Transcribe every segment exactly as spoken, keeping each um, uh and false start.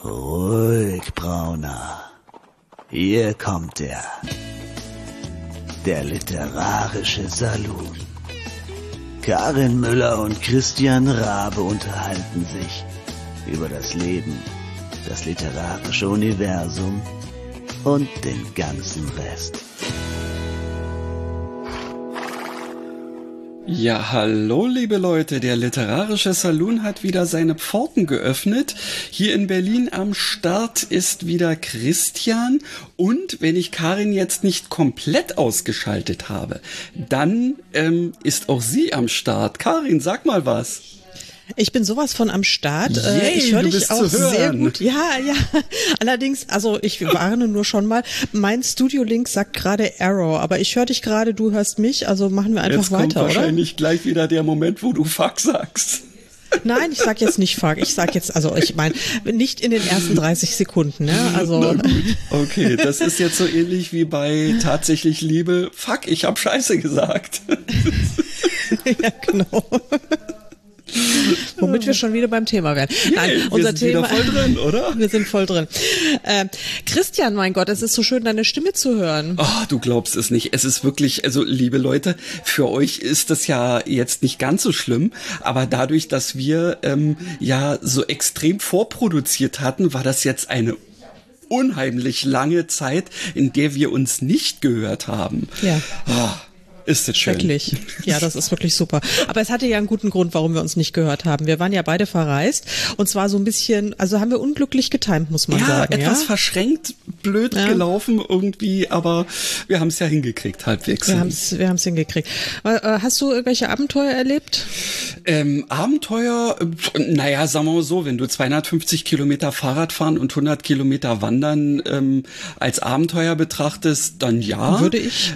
Ruhig, Brauner. Hier kommt er. Der literarische Salon. Karin Müller und Christian Rabe unterhalten sich über das Leben, das literarische Universum und den ganzen Rest. Ja, hallo liebe Leute, der literarische Salon hat wieder seine Pforten geöffnet. Hier in Berlin am Start ist wieder Christian und wenn ich Karin jetzt nicht komplett ausgeschaltet habe, dann ähm, ist auch sie am Start. Karin, sag mal was. Ich bin sowas von am Start. Yay, ich höre du dich bist auch zu hören. sehr gut. Ja, ja. Allerdings, also ich warne nur schon mal, mein Studio-Link sagt gerade Error, aber ich höre dich gerade, du hörst mich, also machen wir einfach jetzt weiter, kommt oder? wahrscheinlich gleich wieder der Moment, wo du Fuck sagst. Nein, ich sag jetzt nicht Fuck, ich sag jetzt, also ich meine, nicht in den ersten dreißig Sekunden, ne? Also. Na gut. Okay, das ist jetzt so ähnlich wie bei Tatsächlich Liebe. Fuck, ich hab Scheiße gesagt. Ja, genau. Womit wir schon wieder beim Thema wären. Nein, Yay, unser wir sind Thema. Wieder voll drin, oder? Wir sind voll drin. Äh, Christian, mein Gott, es ist so schön, deine Stimme zu hören. Oh, du glaubst es nicht. Es ist wirklich, also liebe Leute, für euch ist das ja jetzt nicht ganz so schlimm, aber dadurch, dass wir ähm, ja so extrem vorproduziert hatten, war das jetzt eine unheimlich lange Zeit, in der wir uns nicht gehört haben. Ja. Oh. Ist das schön. Schrecklich. Ja, das ist wirklich super. Aber es hatte ja einen guten Grund, warum wir uns nicht gehört haben. Wir waren ja beide verreist und zwar so ein bisschen, also haben wir unglücklich getimt, muss man ja, sagen. etwas ja, verschränkt, blöd ja. gelaufen irgendwie, aber wir haben es ja hingekriegt, halbwegs. Wir haben es wir haben's hingekriegt. Hast du irgendwelche Abenteuer erlebt? Ähm, Abenteuer, äh, naja, sagen wir mal so, wenn du zweihundertfünfzig Kilometer Fahrrad fahren und hundert Kilometer wandern ähm, als Abenteuer betrachtest, dann ja. Würde ich.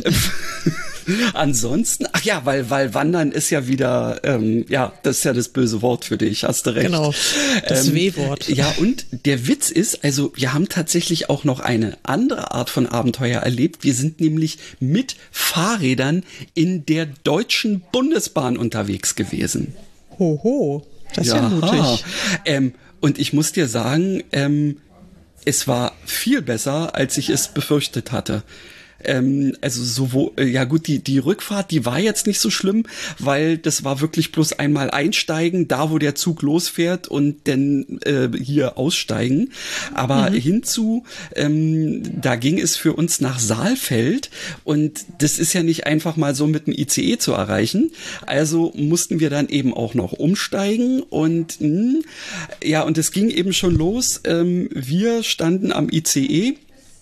Ansonsten, ach ja, weil weil Wandern ist ja wieder, ähm, ja, das ist ja das böse Wort für dich, hast du recht. Genau, das ähm, W-Wort. Ja, und der Witz ist, also wir haben tatsächlich auch noch eine andere Art von Abenteuer erlebt. Wir sind nämlich mit Fahrrädern in der Deutschen Bundesbahn unterwegs gewesen. Hoho, das ist ja, ja mutig. Ähm, und ich muss dir sagen, ähm, es war viel besser, als ich es befürchtet hatte. Ähm, also sowohl, ja gut, die die Rückfahrt, die war jetzt nicht so schlimm, weil das war wirklich bloß einmal einsteigen, da wo der Zug losfährt und dann äh, hier aussteigen. Aber mhm. hinzu, ähm, da ging es für uns nach Saalfeld und das ist ja nicht einfach mal so mit dem I C E zu erreichen. Also mussten wir dann eben auch noch umsteigen und mh, ja, und es ging eben schon los. Ähm, wir standen am I C E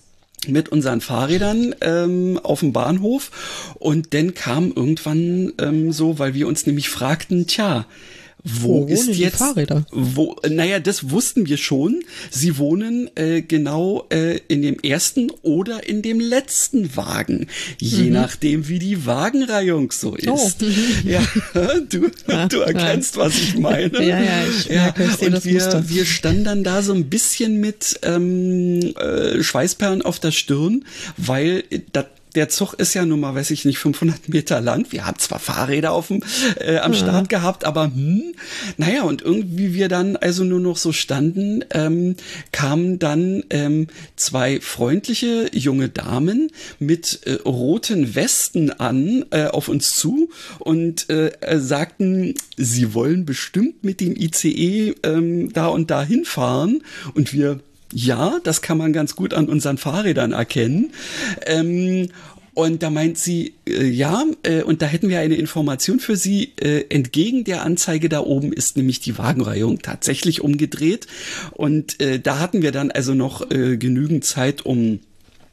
mit unseren Fahrrädern ähm, auf dem Bahnhof und dann kam irgendwann ähm, so, weil wir uns nämlich fragten, tja, wo, wo ist jetzt die Fahrräder? Wo? Naja, das wussten wir schon. Sie wohnen äh, genau äh, in dem ersten oder in dem letzten Wagen, je mhm. nachdem, wie die Wagenreihung so ist. Oh. Ja, du, ja, du erkennst, ja. was ich meine. Ja, ja, ich merke, ja, ich sehe und das wir, Muster. wir standen dann da so ein bisschen mit ähm, äh, Schweißperlen auf der Stirn, weil das der Zug ist ja nun mal, weiß ich nicht, fünfhundert Meter lang. Wir haben zwar Fahrräder auf dem, äh, am Start ja. gehabt, aber hm, naja, und irgendwie wir dann also nur noch so standen, ähm, kamen dann ähm, zwei freundliche junge Damen mit äh, roten Westen an äh, auf uns zu und äh, sagten, sie wollen bestimmt mit dem I C E ähm, da und da hinfahren und wir ja, das kann man ganz gut an unseren Fahrrädern erkennen. Ähm, und da meint sie, äh, ja, äh, und da hätten wir eine Information für Sie. Äh, entgegen der Anzeige da oben ist nämlich die Wagenreihung tatsächlich umgedreht. Und äh, da hatten wir dann also noch äh, genügend Zeit, um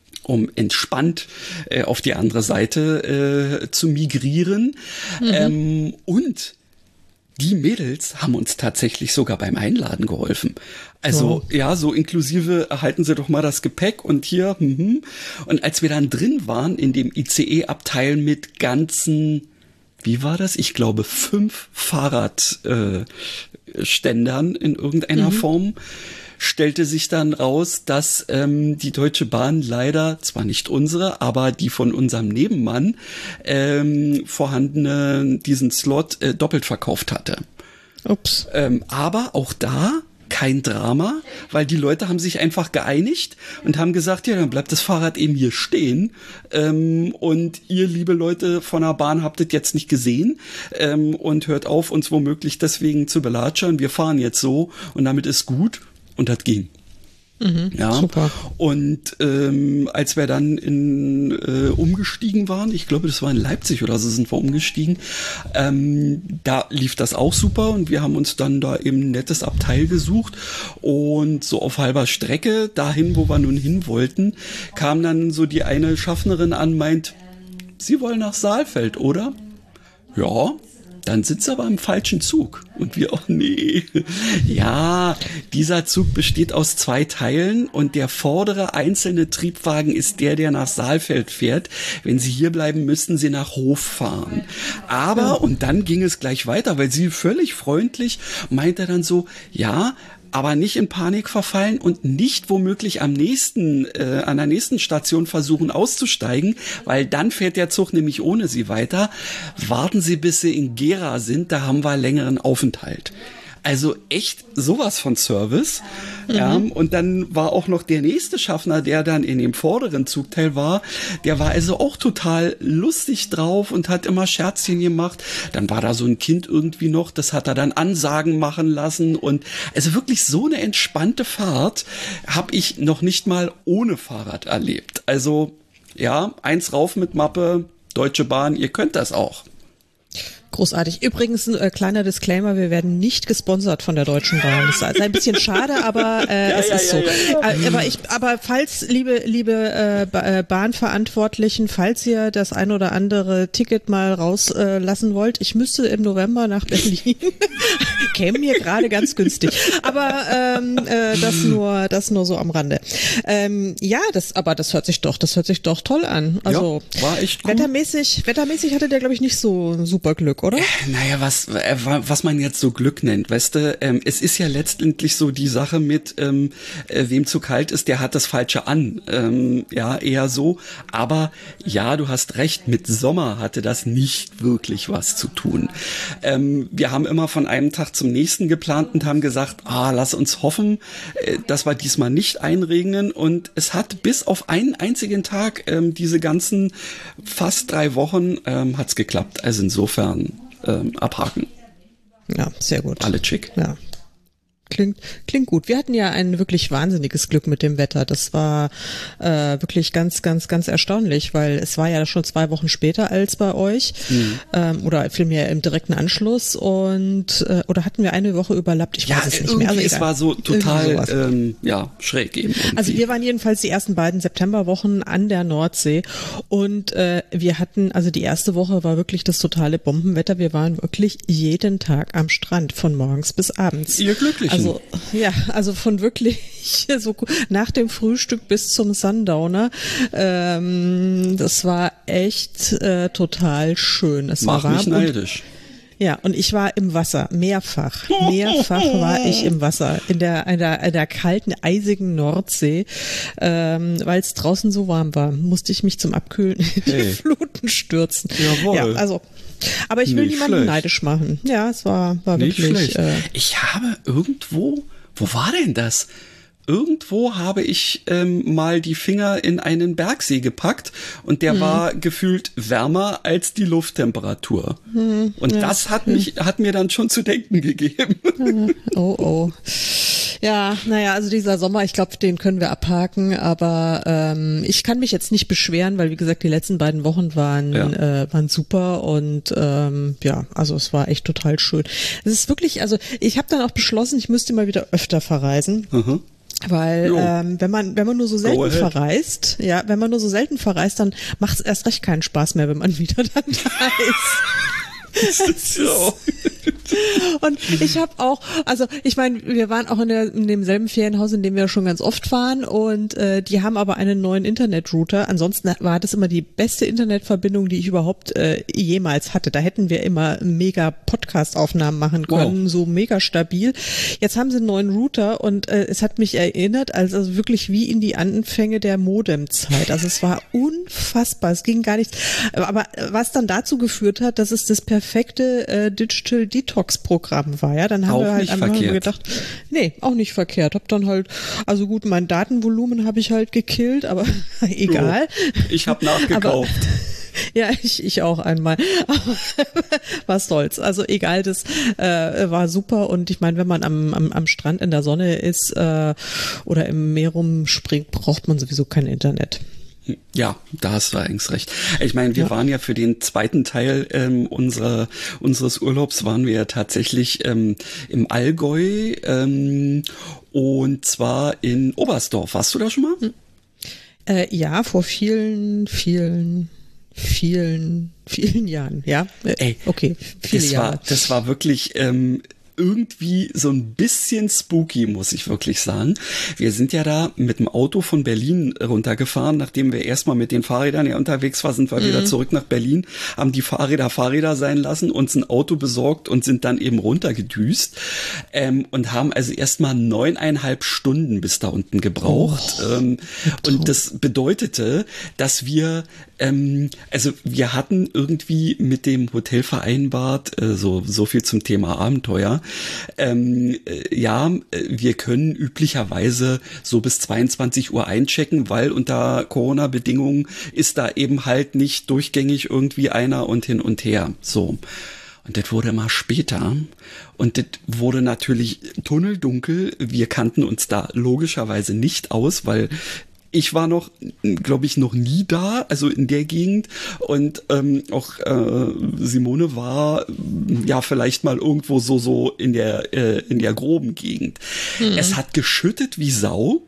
um entspannt äh, auf die andere Seite äh, zu migrieren. Mhm. Ähm, und die Mädels haben uns tatsächlich sogar beim Einladen geholfen. Also, oh. ja, so inklusive, erhalten Sie doch mal das Gepäck und hier, mhm. Und als wir dann drin waren in dem I C E-Abteil mit ganzen, wie war das? Ich glaube, fünf Fahrradständern äh, in irgendeiner mhm. Form, stellte sich dann raus, dass ähm, die Deutsche Bahn leider, zwar nicht unsere, aber die von unserem Nebenmann ähm, vorhandene, diesen Slot äh, doppelt verkauft hatte. Ups. Ähm, aber auch da kein Drama, weil die Leute haben sich einfach geeinigt und haben gesagt, ja, dann bleibt das Fahrrad eben hier stehen. Ähm, und ihr, liebe Leute von der Bahn, habt das jetzt nicht gesehen ähm, und hört auf, uns womöglich deswegen zu belatschern. Wir fahren jetzt so und damit ist gut. Und das ging. Mhm, ja, super. Und ähm, als wir dann in äh, umgestiegen waren, ich glaube, das war in Leipzig oder so, sind wir umgestiegen, ähm, da lief das auch super und wir haben uns dann da eben ein nettes Abteil gesucht und so auf halber Strecke dahin, wo wir nun hin wollten, kam dann so die eine Schaffnerin an, meint, Sie wollen nach Saalfeld, oder? Ja. Dann sitzt er aber im falschen Zug. Und wir, oh nee. Ja, dieser Zug besteht aus zwei Teilen und der vordere einzelne Triebwagen ist der, der nach Saalfeld fährt. Wenn Sie hier bleiben, müssten Sie nach Hof fahren. Aber, und dann ging es gleich weiter, weil sie völlig freundlich meinte dann so, ja, aber nicht in Panik verfallen und nicht womöglich am nächsten, äh, an der nächsten Station versuchen auszusteigen, weil dann fährt der Zug nämlich ohne Sie weiter. Warten Sie, bis Sie in Gera sind, da haben wir längeren Aufenthalt. Also echt sowas von Service. Mhm. Ja, und dann war auch noch der nächste Schaffner, der dann in dem vorderen Zugteil war, der war also auch total lustig drauf und hat immer Scherzchen gemacht. Dann war da so ein Kind irgendwie noch, das hat er dann Ansagen machen lassen und also wirklich so eine entspannte Fahrt habe ich noch nicht mal ohne Fahrrad erlebt. Also ja, eins rauf mit Mappe, Deutsche Bahn, ihr könnt das auch. Großartig. Übrigens ein äh, kleiner Disclaimer, wir werden nicht gesponsert von der Deutschen Bahn. Das ist ein bisschen schade, aber äh, ja, es ja, ist ja, so. Ja, ja. Aber ich, aber falls, liebe liebe äh, Bahnverantwortlichen, falls ihr das ein oder andere Ticket mal rauslassen äh, wollt, ich müsste im November nach Berlin. Käme mir gerade ganz günstig. Aber ähm, äh, das nur das nur so am Rande. Ähm, ja, das aber das hört sich doch, das hört sich doch toll an. Also ja, war echt gut. Wettermäßig, wettermäßig hatte der, glaube ich, nicht so super Glück, oder? Naja, was, was man jetzt so Glück nennt, weißt du, ähm, es ist ja letztendlich so die Sache mit, ähm, äh, wem zu kalt ist, der hat das Falsche an, ähm, ja, eher so, aber ja, du hast recht, mit Sommer hatte das nicht wirklich was zu tun. Ähm, wir haben immer von einem Tag zum nächsten geplant und haben gesagt, ah, lass uns hoffen, äh, dass wir diesmal nicht einregnen und es hat bis auf einen einzigen Tag, ähm, diese ganzen fast drei Wochen, ähm, hat's geklappt, also insofern Ähm, abhaken. Ja, sehr gut. Alle schick. Ja. Klingt, klingt gut. Wir hatten ja ein wirklich wahnsinniges Glück mit dem Wetter. Das war äh, wirklich ganz, ganz, ganz erstaunlich, weil es war ja schon zwei Wochen später als bei euch mhm. ähm, oder vielmehr im direkten Anschluss und äh, oder hatten wir eine Woche überlappt? Ich ja, weiß es nicht mehr. Also es war so total ähm, ja schräg eben. Irgendwie. Also wir waren jedenfalls die ersten beiden Septemberwochen an der Nordsee und äh, wir hatten, also die erste Woche war wirklich das totale Bombenwetter. Wir waren wirklich jeden Tag am Strand von morgens bis abends. Ihr glücklich. Also, ja, also von wirklich so nach dem Frühstück bis zum Sundowner. Ähm, das war echt äh, total schön. Es Mach war warm mich neidisch. Und, ja, und ich war im Wasser, mehrfach. Mehrfach war ich im Wasser, in der, in der, in der kalten, eisigen Nordsee. Ähm, weil es draußen so warm war, musste ich mich zum Abkühlen in die hey. Fluten stürzen. Jawohl. Ja, also aber ich will Nicht niemanden schlecht. neidisch machen. Ja, es war, war Nicht wirklich. Schlecht. Äh, ich habe irgendwo, wo war denn das? Irgendwo habe ich ähm, mal die Finger in einen Bergsee gepackt und der mhm. war gefühlt wärmer als die Lufttemperatur. Mhm, und ja. das hat mich, hat mir dann schon zu denken gegeben. Mhm. Oh, oh. Ja, naja, also dieser Sommer, ich glaube, den können wir abhaken, aber ähm, ich kann mich jetzt nicht beschweren, weil wie gesagt, die letzten beiden Wochen waren ja. äh, waren super und ähm, ja, also es war echt total schön. Es ist wirklich, also ich habe dann auch beschlossen, ich müsste mal wieder öfter verreisen. Mhm. Weil ähm, wenn man wenn man nur so selten verreist, ja, wenn man nur so selten verreist, dann macht es erst recht keinen Spaß mehr, wenn man wieder dann da ist. Das ist so. Und ich habe auch, also ich meine, wir waren auch in, der, in demselben Ferienhaus, in dem wir schon ganz oft waren und äh, die haben aber einen neuen Internetrouter. Ansonsten war das immer die beste Internetverbindung, die ich überhaupt äh, jemals hatte. Da hätten wir immer mega Podcast-Aufnahmen machen können, wow. so mega stabil. Jetzt haben sie einen neuen Router und äh, es hat mich erinnert, also, also wirklich wie in die Anfänge der Modemzeit. Also es war unfassbar, es ging gar nicht. Aber was dann dazu geführt hat, dass es das perfekte äh, Digital Detox-Programm war, ja, dann haben auch wir halt nicht einfach verkehrt. gedacht, nee, auch nicht verkehrt. Hab dann halt, also gut, mein Datenvolumen habe ich halt gekillt, aber egal. Oh, ich habe nachgekauft. Aber, ja, ich, ich auch einmal. Aber was soll's. Also egal, das äh, war super. Und ich meine, wenn man am, am, am Strand in der Sonne ist äh, oder im Meer rumspringt, braucht man sowieso kein Internet. Ja, da hast du eigentlich recht. Ich meine, wir ja. waren ja für den zweiten Teil ähm, unserer, unseres Urlaubs waren wir ja tatsächlich ähm, im Allgäu ähm, und zwar in Oberstdorf. Warst du da schon mal? Hm. Äh, ja, vor vielen, vielen, vielen, vielen Jahren. Ja, Ey, okay, viele das Jahre. War, das war wirklich ähm, irgendwie so ein bisschen spooky, muss ich wirklich sagen. Wir sind ja da mit dem Auto von Berlin runtergefahren, nachdem wir erstmal mit den Fahrrädern ja unterwegs waren, sind wir mhm. wieder zurück nach Berlin, haben die Fahrräder Fahrräder sein lassen, uns ein Auto besorgt und sind dann eben runtergedüst ähm, und haben also erstmal neuneinhalb Stunden bis da unten gebraucht. Oh, ähm, und das bedeutete, dass wir ähm, also wir hatten irgendwie mit dem Hotel vereinbart, äh, so so viel zum Thema Abenteuer. Ähm, äh, ja, wir können üblicherweise so bis zweiundzwanzig Uhr einchecken, weil unter Corona-Bedingungen ist da eben halt nicht durchgängig irgendwie einer und hin und her. So. Und das wurde immer später. Und das wurde natürlich tunneldunkel. Wir kannten uns da logischerweise nicht aus, weil ich war noch, glaube ich, noch nie da, also in der Gegend, und ähm, auch äh, Simone war ja vielleicht mal irgendwo so so in der äh, in der groben Gegend. Mhm. Es hat geschüttet wie Sau.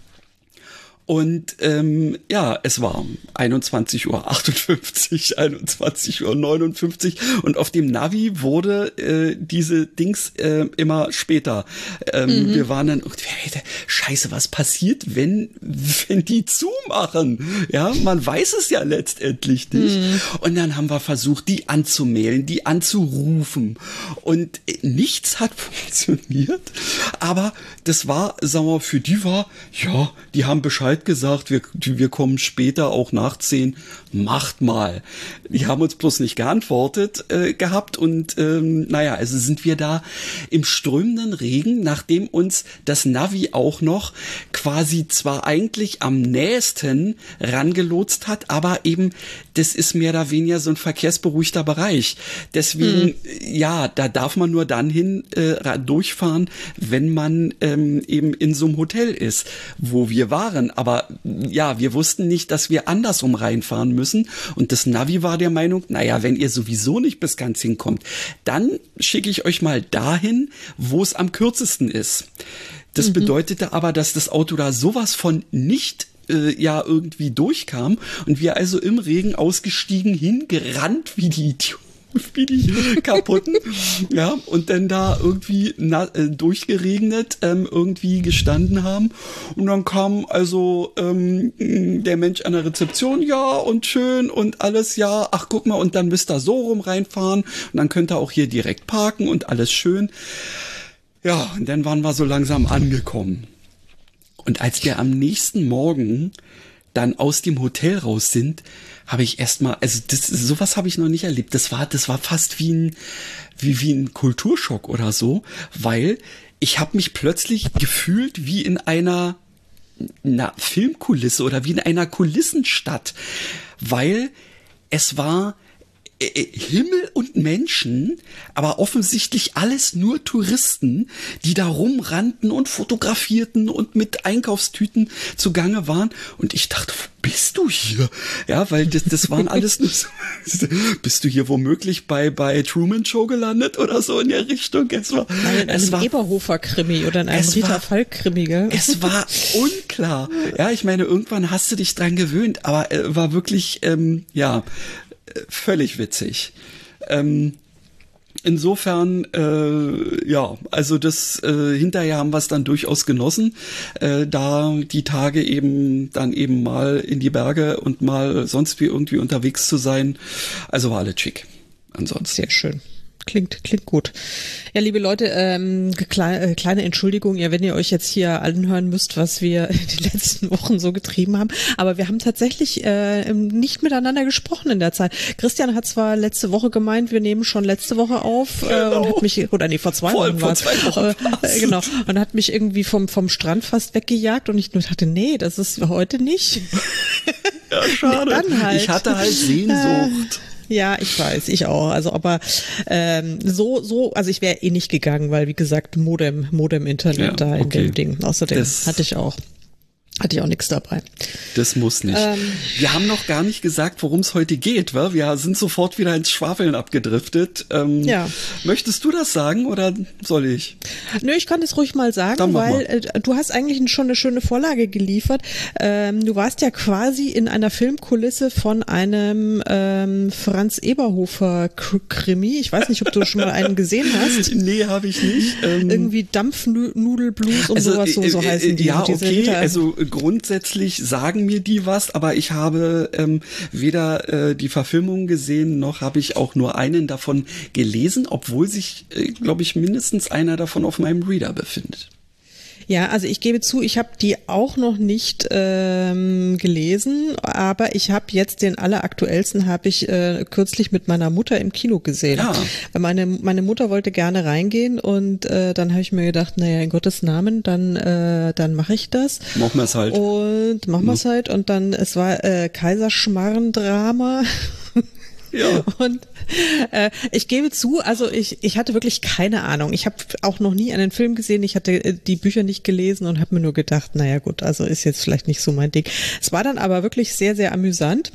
Und ähm, ja, es war einundzwanzig Uhr achtundfünfzig, einundzwanzig Uhr neunundfünfzig und auf dem Navi wurde äh, diese Dings äh, immer später. Ähm, mhm. Wir waren dann, scheiße, was passiert, wenn wenn die zumachen? Ja, man weiß es ja letztendlich nicht. Mhm. Und dann haben wir versucht, die anzumelden, die anzurufen und nichts hat funktioniert. Aber das war, sagen wir, für die war, ja, die haben Bescheid gesagt, wir, wir kommen später auch nach zehn, macht mal. Die haben uns bloß nicht geantwortet äh, gehabt und ähm, naja, also sind wir da im strömenden Regen, nachdem uns das Navi auch noch quasi zwar eigentlich am nächsten rangelotst hat, aber eben, das ist mehr oder weniger so ein verkehrsberuhigter Bereich. Deswegen, hm. ja, da darf man nur dann hin äh, durchfahren, wenn man ähm, eben in so einem Hotel ist, wo wir waren. Aber ja, wir wussten nicht, dass wir andersrum reinfahren müssen. Und das Navi war der Meinung, naja, wenn ihr sowieso nicht bis ganz hinkommt, dann schicke ich euch mal dahin, wo es am kürzesten ist. Das mhm. bedeutete aber, dass das Auto da sowas von nicht äh, ja irgendwie durchkam und wir also im Regen ausgestiegen, hingerannt wie die Idioten. Wie die kaputten, ja, und dann da irgendwie na, äh, durchgeregnet, ähm, irgendwie gestanden haben. Und dann kam also ähm, der Mensch an der Rezeption, ja, und schön und alles, ja, ach, guck mal, und dann müsst ihr so rum reinfahren und dann könnt ihr auch hier direkt parken und alles schön. Ja, und dann waren wir so langsam angekommen. Und als wir am nächsten Morgen dann aus dem Hotel raus sind, habe ich erstmal, also das, sowas habe ich noch nicht erlebt. Das war, das war fast wie ein, wie, wie ein Kulturschock oder so, weil ich habe mich plötzlich gefühlt wie in einer, einer Filmkulisse oder wie in einer Kulissenstadt, weil es war Himmel und Menschen, aber offensichtlich alles nur Touristen, die da rumrannten und fotografierten und mit Einkaufstüten zugange waren. Und ich dachte, wo bist du hier? Ja, weil das, das waren alles nur so, bist du hier womöglich bei, bei Truman Show gelandet oder so in der Richtung? Es war, Nein, in einem war, Eberhofer-Krimi oder in einem Rita Falk-Krimi, gell? Es war unklar. Ja, ich meine, irgendwann hast du dich dran gewöhnt, aber äh, war wirklich, ähm, ja, völlig witzig. Ähm, insofern, äh, ja, also das äh, hinterher haben wir es dann durchaus genossen, äh, da die Tage eben dann eben mal in die Berge und mal sonst wie irgendwie unterwegs zu sein. Also war alles schick. Ansonsten. Sehr schön. Klingt, klingt gut. Ja, liebe Leute, ähm, kleine, kleine Entschuldigung, ja, wenn ihr euch jetzt hier anhören müsst, was wir in den letzten Wochen so getrieben haben. Aber wir haben tatsächlich äh, nicht miteinander gesprochen in der Zeit. Christian hat zwar letzte Woche gemeint, wir nehmen schon letzte Woche auf äh, genau. und hat mich, oder nee, vor zwei vor, Wochen vor war zwei Wochen äh, genau, und hat mich irgendwie vom, vom Strand fast weggejagt und ich nur dachte, nee, das ist heute nicht. Ja, schade. Dann halt. Ich hatte halt Sehnsucht. Ja, ich weiß, ich auch. Also, aber ähm, so, so, also ich wäre eh nicht gegangen, weil wie gesagt Modem, Modem-Internet Ja, da in okay. dem Ding. Außerdem Das- hatte ich auch, hatte ich auch nichts dabei. Das muss nicht. Ähm. Wir haben noch gar nicht gesagt, worum es heute geht, wa? Wir sind sofort wieder ins Schwafeln abgedriftet. Ähm, Ja. Möchtest du das sagen oder soll ich? Nö, ich kann das ruhig mal sagen, Dann mach weil äh, du hast eigentlich schon eine schöne Vorlage geliefert. Ähm, du warst ja quasi in einer Filmkulisse von einem ähm, Franz Eberhofer K- Krimi. Ich weiß nicht, ob du schon mal einen gesehen hast. Nee, habe ich nicht. Ähm, Irgendwie Dampfnudelblues und sowas, so, so äh, äh, heißen die. Ja, diese okay, Ritter- also äh, grundsätzlich sagen mir die was, aber ich habe ähm, weder äh, die Verfilmung gesehen, noch habe ich auch nur einen davon gelesen, obwohl sich, äh, glaube ich, mindestens einer davon auf meinem Reader befindet. Ja, also ich gebe zu, ich habe die auch noch nicht ähm, gelesen, aber ich habe jetzt den alleraktuellsten, habe ich äh, kürzlich mit meiner Mutter im Kino gesehen. Ja. Weil meine meine Mutter wollte gerne reingehen und äh, dann habe ich mir gedacht, naja, in Gottes Namen, dann äh, dann mache ich das. Machen wir es halt. Und machen wir es halt und dann, es war äh, Kaiserschmarrn-Drama. Ja. Und äh, ich gebe zu, also ich, ich hatte wirklich keine Ahnung. Ich habe auch noch nie einen Film gesehen. Ich hatte äh, die Bücher nicht gelesen und habe mir nur gedacht, naja gut, also ist jetzt vielleicht nicht so mein Ding. Es war dann aber wirklich sehr, sehr amüsant.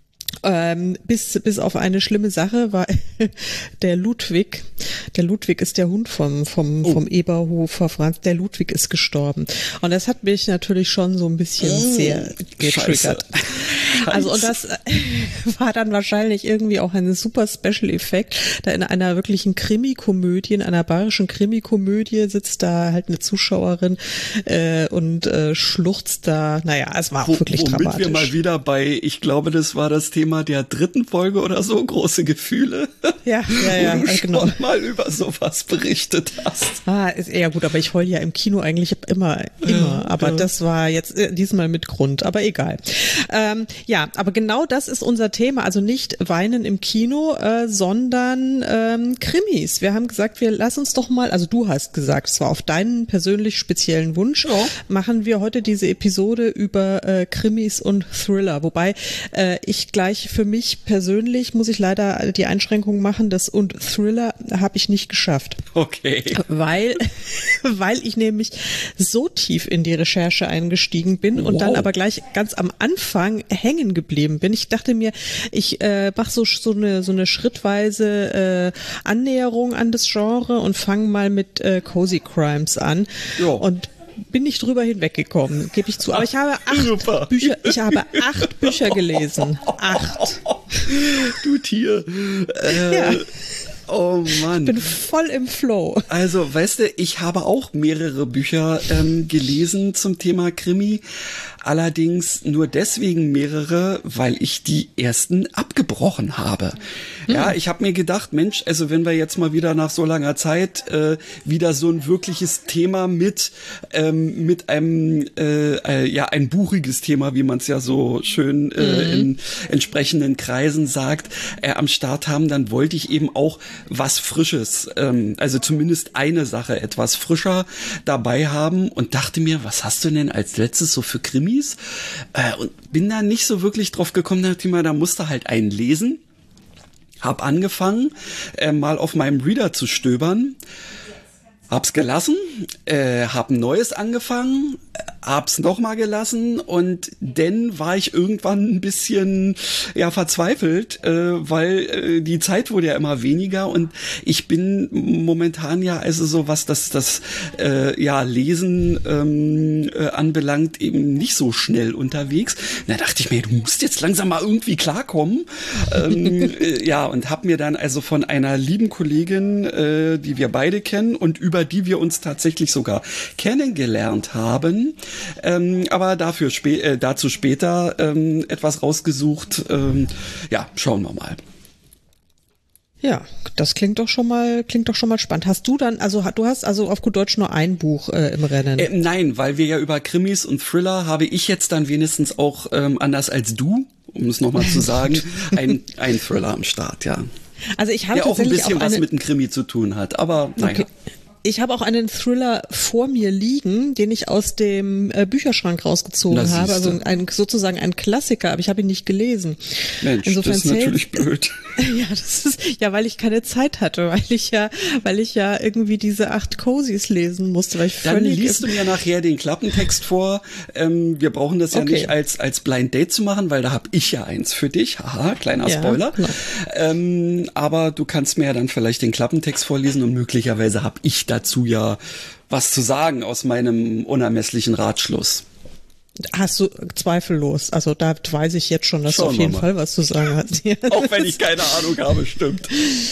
Ähm, bis, bis auf eine schlimme Sache war der Ludwig, der Ludwig ist der Hund vom, vom, Oh. vom Eberhofer Franz, der Ludwig ist gestorben. Und das hat mich natürlich schon so ein bisschen Oh, sehr getriggert. Also und das war dann wahrscheinlich irgendwie auch ein super Special Effekt. Da in einer wirklichen Krimikomödie, in einer bayerischen Krimikomödie sitzt da halt eine Zuschauerin äh, und äh, schluchzt da. Naja, es war auch Wo, wirklich womit dramatisch. wir mal wieder bei, ich glaube, das war das Thema der dritten Folge oder so, große Gefühle. Ja, ja, ja, wo du äh, genau. schon mal über sowas berichtet hast. Ah, ist eher gut, aber ich heule ja im Kino eigentlich immer, immer. Aber ja. das war jetzt äh, diesmal mit Grund, aber egal. Ähm, ja, aber genau das ist unser Thema. Also nicht Weinen im Kino, äh, sondern ähm, Krimis. Wir haben gesagt, wir lass uns doch mal, also du hast gesagt, es war auf deinen persönlich speziellen Wunsch, Ja. machen wir heute diese Episode über äh, Krimis und Thriller. Wobei äh, ich gleich für mich persönlich, muss ich leider die Einschränkung machen, das und Thriller habe ich nicht geschafft. Okay. Weil, weil ich nämlich so tief in die Recherche eingestiegen bin und Wow. dann aber gleich ganz am Anfang hängen geblieben bin. Ich dachte mir, ich äh, mache so, so eine so eine schrittweise äh, Annäherung an das Genre und fange mal mit äh, Cozy Crimes an. Ja. Und bin nicht drüber hinweggekommen, gebe ich zu. Aber ich habe acht Super. Bücher, ich habe acht Bücher gelesen. Acht. Du Tier. Äh, Ja. Oh Mann. Bin voll im Flow. Also, weißt du, ich habe auch mehrere Bücher ähm, gelesen zum Thema Krimi. Allerdings nur deswegen mehrere, weil ich die ersten abgebrochen habe. Hm. Ja, ich habe mir gedacht, Mensch, also wenn wir jetzt mal wieder nach so langer Zeit äh, wieder so ein wirkliches Thema mit ähm, mit einem äh, äh, ja ein buchiges Thema, wie man es ja so schön äh, mhm. in entsprechenden Kreisen sagt, äh, am Start haben, dann wollte ich eben auch was Frisches, ähm, also zumindest eine Sache etwas frischer dabei haben und dachte mir, was hast du denn als letztes so für Krimis? Äh, und bin da nicht so wirklich drauf gekommen, dachte ich mir, da musst du halt einen lesen. Hab angefangen, äh, mal auf meinem Reader zu stöbern. Hab's gelassen, äh, hab ein neues angefangen, hab's nochmal gelassen und dann war ich irgendwann ein bisschen ja verzweifelt, äh, weil äh, die Zeit wurde ja immer weniger und ich bin momentan ja also so was das das äh, ja Lesen ähm, äh, anbelangt eben nicht so schnell unterwegs. Da dachte ich mir, du musst jetzt langsam mal irgendwie klarkommen. ähm, äh, ja und hab mir dann also von einer lieben Kollegin, äh, die wir beide kennen und über die wir uns tatsächlich sogar kennengelernt haben, ähm, aber dafür spä- äh, dazu später ähm, etwas rausgesucht. Ähm, ja, schauen wir mal. Ja, das klingt doch schon mal, klingt doch schon mal spannend. Hast du dann, also du hast also auf gut Deutsch nur ein Buch äh, im Rennen? Äh, nein, weil wir ja über Krimis und Thriller habe ich jetzt dann wenigstens auch ähm, anders als du, um es nochmal zu sagen, ein, ein Thriller am Start, ja. Also ich habe der auch ein bisschen auch eine, was mit dem Krimi zu tun hat, aber naja. Okay. Ich habe auch einen Thriller vor mir liegen, den ich aus dem äh, Bücherschrank rausgezogen habe, also ein, sozusagen ein Klassiker, aber ich habe ihn nicht gelesen. Mensch, insofern das ist natürlich blöd. Ja, das ist ja, weil ich keine Zeit hatte, weil ich ja, weil ich ja irgendwie diese acht Cozies lesen musste, weil ich Dann völlig liest du mir nachher den Klappentext vor. Ähm, wir brauchen das ja okay. nicht als als Blind Date zu machen, weil da habe ich ja eins für dich. Haha, kleiner ja, Spoiler. Genau. Ähm, aber du kannst mir ja dann vielleicht den Klappentext vorlesen und möglicherweise habe ich dazu ja was zu sagen aus meinem unermesslichen Ratschluss. Hast du zweifellos. Also da weiß ich jetzt schon, dass Schauen du auf jeden Fall was zu sagen hast. Auch wenn ich keine Ahnung habe, stimmt.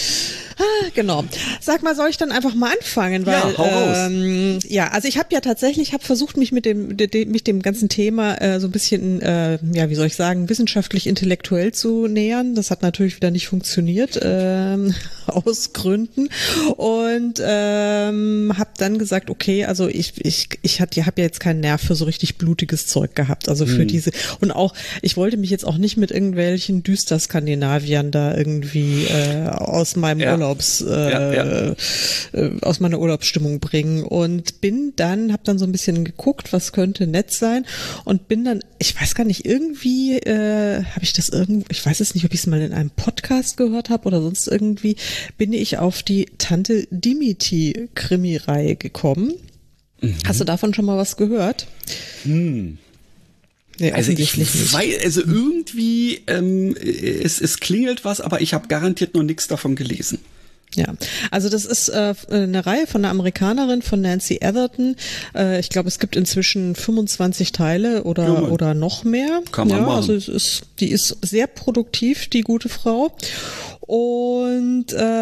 Genau. Sag mal, soll ich dann einfach mal anfangen? Weil, ja, hau raus. Ähm, ja, also ich habe ja tatsächlich, habe versucht, mich mit dem, de, mich dem ganzen Thema äh, so ein bisschen, äh, ja, wie soll ich sagen, wissenschaftlich-intellektuell zu nähern. Das hat natürlich wieder nicht funktioniert, ähm, aus Gründen. Und ähm, habe dann gesagt, okay, also ich, ich, ich hatte, habe ja jetzt keinen Nerv für so richtig blutiges Zeug gehabt. Also für hm. diese und auch, ich wollte mich jetzt auch nicht mit irgendwelchen Düster-Skandinaviern da irgendwie äh, aus meinem ja. Urlaubs äh, ja, ja. Äh, aus meiner Urlaubsstimmung bringen und bin dann, habe dann so ein bisschen geguckt, was könnte nett sein und bin dann, ich weiß gar nicht, irgendwie äh, habe ich das irgendwo, ich weiß es nicht, ob ich es mal in einem Podcast gehört habe oder sonst irgendwie, bin ich auf die Tante Dimity Krimi-Reihe gekommen. Mhm. Hast du davon schon mal was gehört? Hm. Nee, also ich weiß, also irgendwie, ähm, es, es klingelt was, aber ich habe garantiert noch nichts davon gelesen. Ja, also das ist äh, eine Reihe von einer Amerikanerin, von Nancy Atherton. Äh, ich glaube, es gibt inzwischen fünfundzwanzig Teile oder ja, oder noch mehr. Kann man ja, machen. Also es ist, die ist sehr produktiv, die gute Frau. Und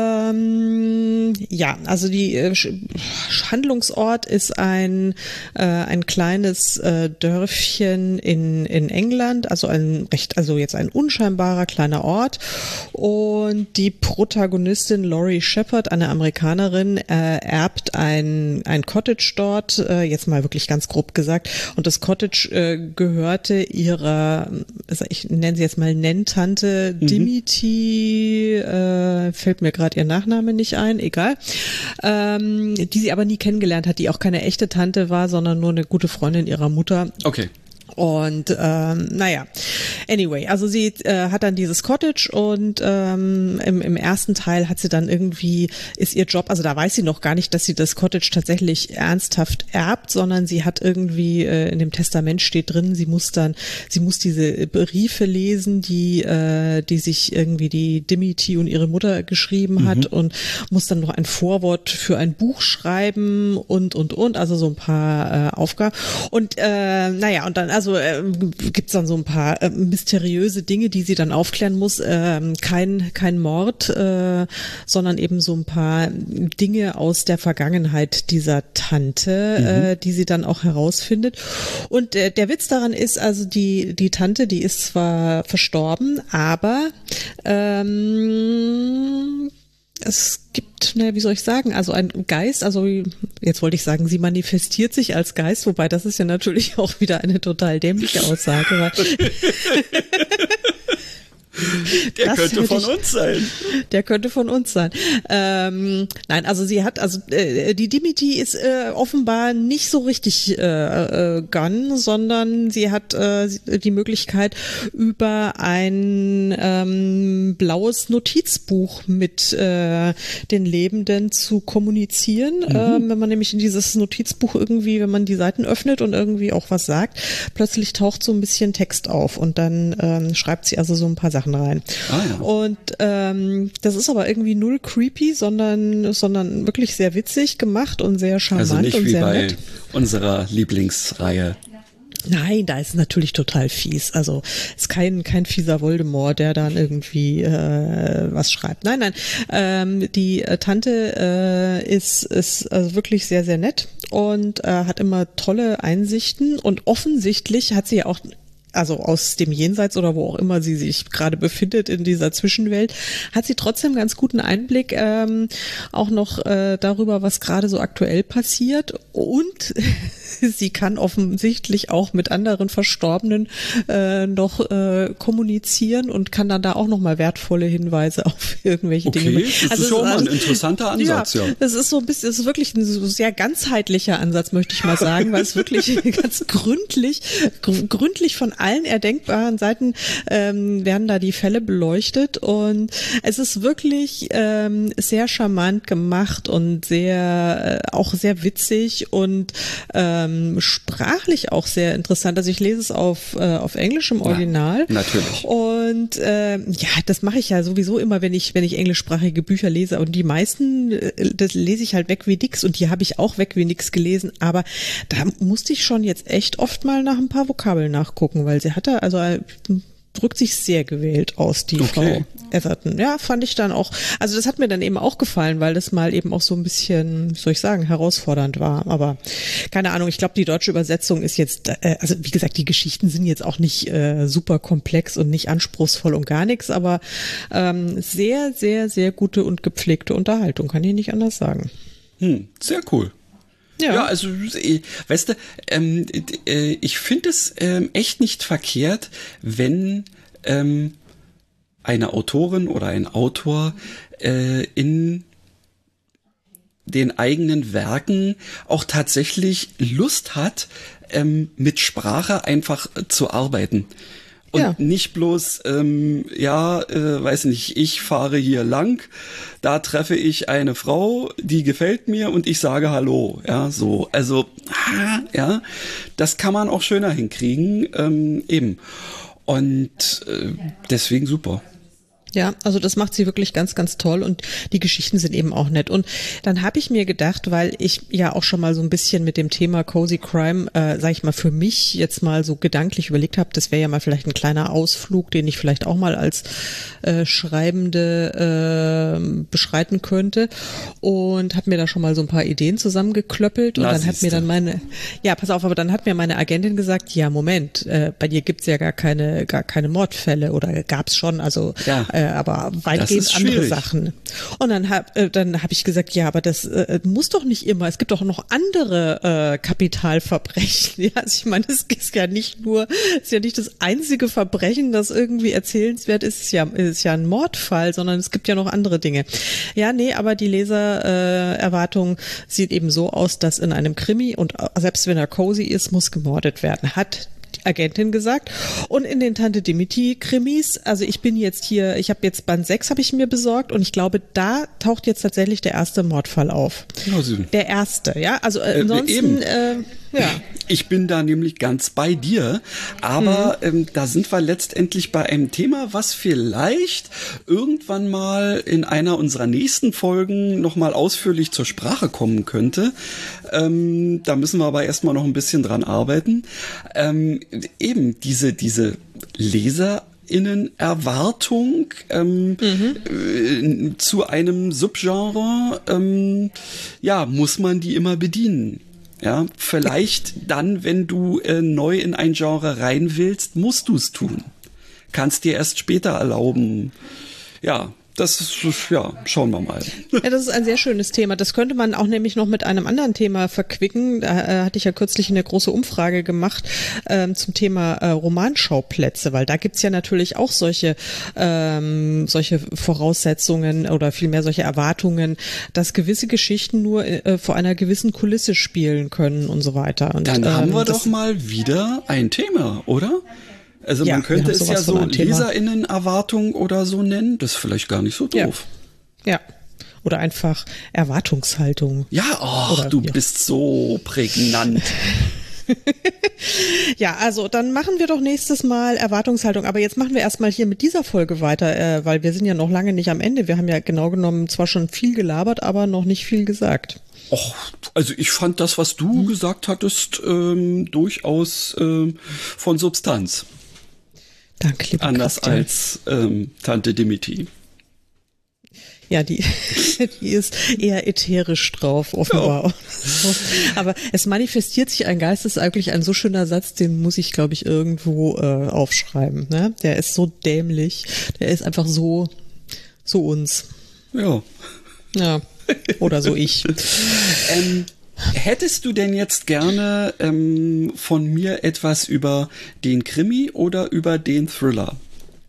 ähm, ja, also die äh, Handlungsort ist ein äh, ein kleines äh, Dörfchen in in England, also ein recht, also jetzt ein unscheinbarer kleiner Ort. Und die Protagonistin Laurie Shepard, eine Amerikanerin, äh, erbt ein ein Cottage dort, äh, jetzt mal wirklich ganz grob gesagt. Und das Cottage äh, gehörte ihrer, also ich nenne sie jetzt mal Nenntante mhm. Dimity. Äh, fällt mir gerade ihr Nachname nicht ein, egal, ähm, die sie aber nie kennengelernt hat, die auch keine echte Tante war, sondern nur eine gute Freundin ihrer Mutter. Okay. Und ähm, naja, anyway, also sie äh, hat dann dieses Cottage und ähm, im, im ersten Teil hat sie dann irgendwie, ist ihr Job, also da weiß sie noch gar nicht, dass sie das Cottage tatsächlich ernsthaft erbt, sondern sie hat irgendwie, äh, in dem Testament steht drin, sie muss dann, sie muss diese Briefe lesen, die äh, die sich irgendwie die Dimity und ihre Mutter geschrieben mhm. hat und muss dann noch ein Vorwort für ein Buch schreiben und und und, also so ein paar äh, Aufgaben. Und äh, naja, und dann also äh, gibt's dann so ein paar äh, mysteriöse Dinge, die sie dann aufklären muss. Äh, kein kein Mord, äh, sondern eben so ein paar Dinge aus der Vergangenheit dieser Tante, mhm. äh, die sie dann auch herausfindet. Und äh, der Witz daran ist, also die die Tante, die ist zwar verstorben, aber ähm, es gibt, ne, wie soll ich sagen, also ein Geist, also jetzt wollte ich sagen, sie manifestiert sich als Geist, wobei das ist ja natürlich auch wieder eine total dämliche Aussage. Weil Der das könnte von ich, uns sein. Der könnte von uns sein. Ähm, nein, also sie hat, also äh, die Dimity ist äh, offenbar nicht so richtig äh, äh, Gun, sondern sie hat äh, die Möglichkeit, über ein ähm, blaues Notizbuch mit äh, den Lebenden zu kommunizieren. Mhm. Ähm, wenn man nämlich in dieses Notizbuch irgendwie, wenn man die Seiten öffnet und irgendwie auch was sagt, plötzlich taucht so ein bisschen Text auf und dann ähm, schreibt sie also so ein paar Sachen rein. Ah, ja. Und ähm, das ist aber irgendwie null creepy, sondern sondern wirklich sehr witzig gemacht und sehr charmant also nicht und wie sehr bei nett. Unserer Lieblingsreihe. Nein, da ist natürlich total fies. Also ist kein kein fieser Voldemort, der dann irgendwie äh, was schreibt. Nein, nein. Ähm, die äh, Tante äh, ist ist also wirklich sehr sehr nett und äh, hat immer tolle Einsichten und offensichtlich hat sie ja auch also aus dem Jenseits oder wo auch immer sie sich gerade befindet in dieser Zwischenwelt, hat sie trotzdem ganz guten Einblick ähm, auch noch äh, darüber, was gerade so aktuell passiert, und sie kann offensichtlich auch mit anderen Verstorbenen äh, noch äh, kommunizieren und kann dann da auch nochmal wertvolle Hinweise auf irgendwelche okay, Dinge. Das also ist ja auch mal ein interessanter Ansatz, ja. ja. Das ist so ein bisschen, das ist wirklich ein so sehr ganzheitlicher Ansatz, möchte ich mal sagen, weil es wirklich ganz gründlich, gr- gründlich von allen erdenkbaren Seiten ähm, werden da die Fälle beleuchtet, und es ist wirklich ähm, sehr charmant gemacht und sehr äh, auch sehr witzig und ähm, sprachlich auch sehr interessant. Also ich lese es auf äh, auf Englisch im Original. Ja, natürlich. Und äh, ja, das mache ich ja sowieso immer, wenn ich wenn ich englischsprachige Bücher lese, und die meisten, äh, das lese ich halt weg wie nix, und die habe ich auch weg wie nix gelesen, aber da musste ich schon jetzt echt oft mal nach ein paar Vokabeln nachgucken, weil sie hatte, also äh, drückt sich sehr gewählt aus, die okay. Frau Atherton. Ja, fand ich dann auch, also das hat mir dann eben auch gefallen, weil das mal eben auch so ein bisschen, wie soll ich sagen, herausfordernd war, aber keine Ahnung, ich glaube, die deutsche Übersetzung ist jetzt, äh, also wie gesagt, die Geschichten sind jetzt auch nicht äh, super komplex und nicht anspruchsvoll und gar nichts, aber ähm, sehr, sehr, sehr gute und gepflegte Unterhaltung, kann ich nicht anders sagen. Hm, sehr cool. Ja. ja, also, weißt du, ähm, äh, ich finde es ähm, echt nicht verkehrt, wenn ähm, eine Autorin oder ein Autor äh, in den eigenen Werken auch tatsächlich Lust hat, ähm, mit Sprache einfach zu arbeiten. Und ja. nicht bloß, ähm, ja, äh, weiß nicht, ich fahre hier lang, da treffe ich eine Frau, die gefällt mir, und ich sage Hallo, ja, so. Also, ja, das kann man auch schöner hinkriegen, ähm, eben. Und äh, deswegen super. Ja, also das macht sie wirklich ganz, ganz toll, und die Geschichten sind eben auch nett. Und dann habe ich mir gedacht, weil ich ja auch schon mal so ein bisschen mit dem Thema Cozy Crime, äh, sage ich mal, für mich jetzt mal so gedanklich überlegt habe, das wäre ja mal vielleicht ein kleiner Ausflug, den ich vielleicht auch mal als äh, Schreibende äh, beschreiten könnte, und habe mir da schon mal so ein paar Ideen zusammengeklöppelt. Und Na, dann hat mir dann meine, ja, pass auf, aber dann hat mir meine Agentin gesagt, ja, Moment, äh, bei dir gibt's ja gar keine, gar keine Mordfälle, oder gab's schon, also ja. äh, aber weitgehend andere Sachen. Und dann habe äh, dann hab ich gesagt, ja, aber das äh, muss doch nicht immer, es gibt doch noch andere äh, Kapitalverbrechen. Ja, also ich meine, es ist ja nicht nur, es ist ja nicht das einzige Verbrechen, das irgendwie erzählenswert ist, ist ja, ist ja ein Mordfall, sondern es gibt ja noch andere Dinge. Ja, nee, aber die Lesererwartung äh, sieht eben so aus, dass in einem Krimi, und selbst wenn er cozy ist, muss gemordet werden. Hat Agentin gesagt. Und in den Tante Dimitri-Krimis, also ich bin jetzt hier, ich habe jetzt Band sechs habe ich mir besorgt, und ich glaube, da taucht jetzt tatsächlich der erste Mordfall auf. Ja, der erste, ja, also äh, ansonsten, äh, äh, ja. Ich bin da nämlich ganz bei dir, aber mhm. ähm, da sind wir letztendlich bei einem Thema, was vielleicht irgendwann mal in einer unserer nächsten Folgen nochmal ausführlich zur Sprache kommen könnte. Ähm, da müssen wir aber erstmal noch ein bisschen dran arbeiten. Ähm, eben diese, diese LeserInnen-Erwartung ähm, mhm. äh, zu einem Subgenre, ähm, ja, muss man die immer bedienen. Ja, vielleicht dann, wenn du äh, neu in ein Genre rein willst, musst du es tun. Kannst dir erst später erlauben. Ja, das ist, ja, schauen wir mal. Ja, das ist ein sehr schönes Thema. Das könnte man auch nämlich noch mit einem anderen Thema verquicken. Da äh, hatte ich ja kürzlich eine große Umfrage gemacht ähm, zum Thema äh, Romanschauplätze, weil da gibt's ja natürlich auch solche ähm, solche Voraussetzungen oder vielmehr solche Erwartungen, dass gewisse Geschichten nur äh, vor einer gewissen Kulisse spielen können und so weiter. Und, dann haben ähm, wir doch mal wieder ein Thema, oder? Also ja, man könnte es ja so Thema. LeserInnen-Erwartung oder so nennen. Das ist vielleicht gar nicht so doof. Ja, ja. Oder einfach Erwartungshaltung. Ja, oh, oder, du ja. bist so prägnant. Ja, also dann machen wir doch nächstes Mal Erwartungshaltung. Aber jetzt machen wir erstmal hier mit dieser Folge weiter, äh, weil wir sind ja noch lange nicht am Ende. Wir haben ja genau genommen zwar schon viel gelabert, aber noch nicht viel gesagt. Och, also ich fand das, was du hm. gesagt hattest, ähm, durchaus ähm, von Substanz. Danke, lieber Anders Christian. als ähm, Tante Dimitri. Ja, die, die ist eher ätherisch drauf, offenbar. Ja. Aber es manifestiert sich ein Geist, ist eigentlich ein so schöner Satz, den muss ich, glaube ich, irgendwo äh, aufschreiben. Ne? Der ist so dämlich, der ist einfach so, so uns. Ja. Ja, oder so ich. ähm, hättest du denn jetzt gerne ähm, von mir etwas über den Krimi oder über den Thriller?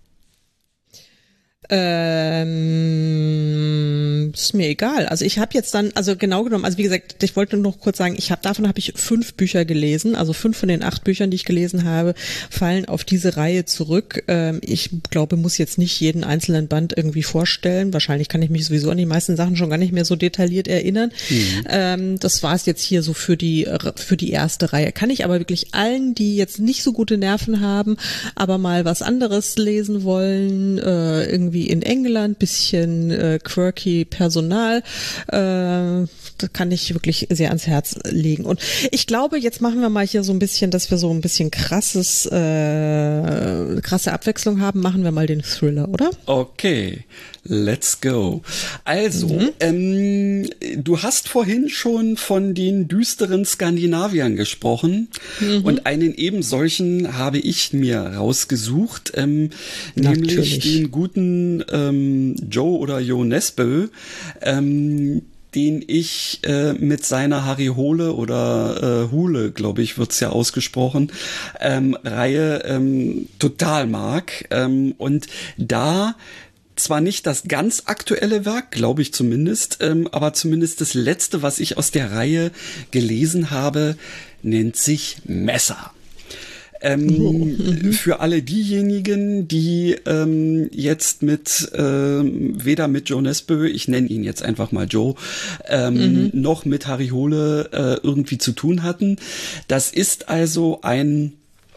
Ähm, ist mir egal. Also ich habe jetzt dann, also genau genommen, also wie gesagt, ich wollte nur noch kurz sagen, ich habe davon habe ich fünf Bücher gelesen, also fünf von den acht Büchern, die ich gelesen habe, fallen auf diese Reihe zurück. Ähm, ich glaube, muss jetzt nicht jeden einzelnen Band irgendwie vorstellen. Wahrscheinlich kann ich mich sowieso an die meisten Sachen schon gar nicht mehr so detailliert erinnern. Mhm. Ähm, das war es jetzt hier so für die für die erste Reihe. Kann ich aber wirklich allen, die jetzt nicht so gute Nerven haben, aber mal was anderes lesen wollen, äh, irgendwie in England, bisschen äh, quirky Personal, äh, da kann ich wirklich sehr ans Herz legen. Und ich glaube, jetzt machen wir mal hier so ein bisschen, dass wir so ein bisschen krasses, äh, krasse Abwechslung haben, machen wir mal den Thriller, oder? Okay, let's go. Also, mhm. ähm, du hast vorhin schon von den düsteren Skandinaviern gesprochen mhm. und einen eben solchen habe ich mir rausgesucht, ähm, nämlich den guten ähm, Joe oder Jo Nesbø, ähm, den ich äh, mit seiner Harry Hole oder äh, Hule, glaube ich, wird's ja ausgesprochen, ähm, Reihe ähm, total mag. Ähm, und da zwar nicht das ganz aktuelle Werk, glaube ich zumindest, ähm, aber zumindest das letzte, was ich aus der Reihe gelesen habe, nennt sich Messer. Ähm, oh, mhm. Für alle diejenigen, die ähm, jetzt mit ähm, weder mit Joe Nesbø, ich nenne ihn jetzt einfach mal Joe, ähm, mhm. noch mit Harry Hole äh, irgendwie zu tun hatten. Das ist also ein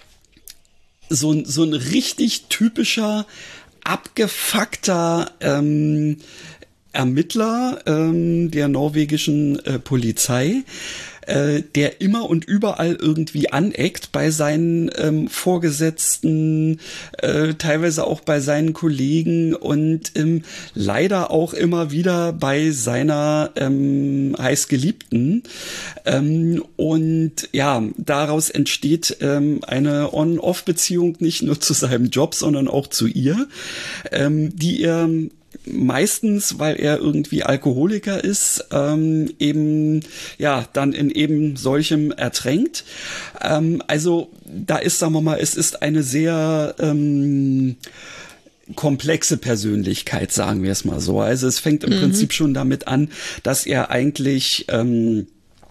so ein so ein richtig typischer abgefuckter ähm, Ermittler ähm, der norwegischen äh, Polizei, äh, der immer und überall irgendwie aneckt bei seinen ähm, Vorgesetzten, äh, teilweise auch bei seinen Kollegen und ähm, leider auch immer wieder bei seiner ähm, heißgeliebten. Ähm, und ja, daraus entsteht ähm, eine On-Off-Beziehung nicht nur zu seinem Job, sondern auch zu ihr, ähm, die er meistens, weil er irgendwie Alkoholiker ist, ähm, eben ja dann in eben solchem ertränkt. Ähm, also da ist, sagen wir mal, es ist eine sehr ähm, komplexe Persönlichkeit, sagen wir es mal so. Also es fängt im mhm. Prinzip schon damit an, dass er eigentlich ähm,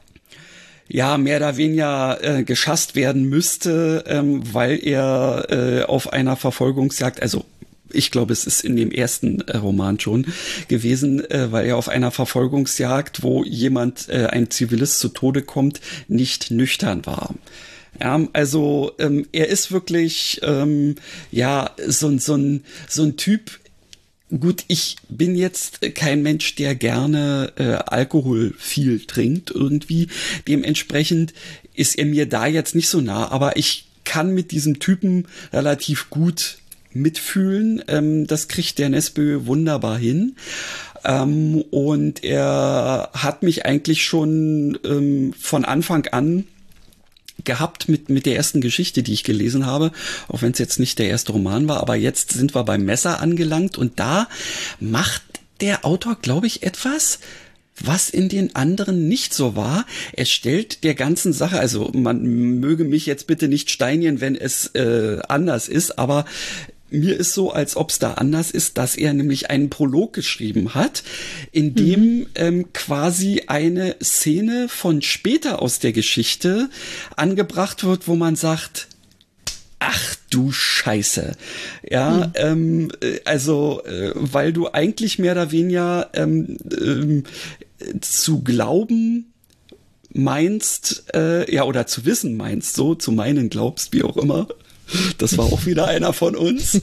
ja, mehr oder weniger äh, geschasst werden müsste, ähm, weil er äh, auf einer Verfolgungsjagd, also ich glaube, es ist in dem ersten äh, Roman schon gewesen, äh, weil er auf einer Verfolgungsjagd, wo jemand, äh, ein Zivilist zu Tode kommt, nicht nüchtern war. Ja, also ähm, er ist wirklich ähm, ja so, so, ein, so ein Typ. Gut, ich bin jetzt kein Mensch, der gerne äh, Alkohol viel trinkt irgendwie. Dementsprechend ist er mir da jetzt nicht so nah, aber ich kann mit diesem Typen relativ gut mitfühlen. Ähm, das kriegt der Nesbø wunderbar hin. Ähm, und er hat mich eigentlich schon ähm, von Anfang an gehabt mit mit der ersten Geschichte, die ich gelesen habe, auch wenn es jetzt nicht der erste Roman war, aber jetzt sind wir beim Messer angelangt und da macht der Autor, glaube ich, etwas, was in den anderen nicht so war. Er stellt der ganzen Sache, also man möge mich jetzt bitte nicht steinigen, wenn es äh, anders ist, aber mir ist so, als ob es da anders ist, dass er nämlich einen Prolog geschrieben hat, in dem mhm. ähm, quasi eine Szene von später aus der Geschichte angebracht wird, wo man sagt, ach du Scheiße. Ja, mhm. ähm, also, äh, weil du eigentlich mehr oder weniger ähm, ähm, zu glauben meinst, äh, ja, oder zu wissen meinst, so, zu meinen glaubst, wie auch immer. Das war auch wieder einer von uns.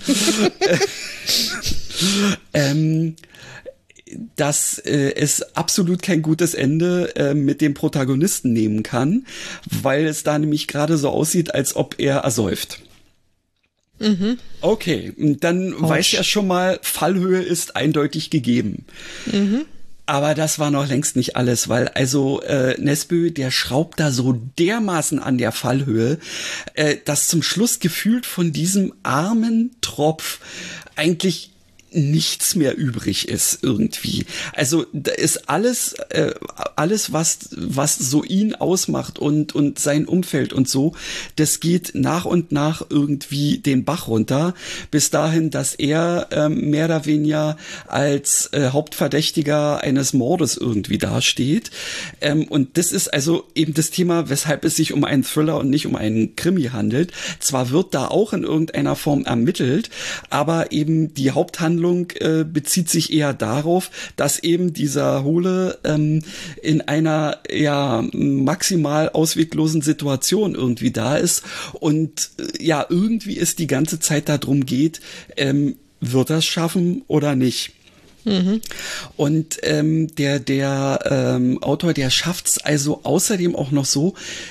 ähm, dass äh, es absolut kein gutes Ende äh, mit dem Protagonisten nehmen kann, weil es da nämlich gerade so aussieht, als ob er ersäuft. Mhm. Okay, dann Ouch. weiß ja schon mal, Fallhöhe ist eindeutig gegeben. Mhm. Aber das war noch längst nicht alles, weil also äh, Nesbø, der schraubt da so dermaßen an der Fallhöhe, äh, dass zum Schluss gefühlt von diesem armen Tropf eigentlich nichts mehr übrig ist irgendwie. Also da ist alles, äh, alles was was so ihn ausmacht und und sein Umfeld und so, das geht nach und nach irgendwie den Bach runter, bis dahin, dass er ähm, mehr oder weniger als äh, Hauptverdächtiger eines Mordes irgendwie dasteht. Ähm, und das ist also eben das Thema, weshalb es sich um einen Thriller und nicht um einen Krimi handelt. Zwar wird da auch in irgendeiner Form ermittelt, aber eben die Haupthandlung äh, bezieht sich eher darauf, dass eben dieser Hole ähm, in einer ja maximal ausweglosen Situation irgendwie da ist und äh, ja irgendwie es die ganze Zeit darum geht, ähm, wird er es schaffen oder nicht. Mhm. Und ähm, der der ähm, Autor, der schafft's also außerdem auch noch so,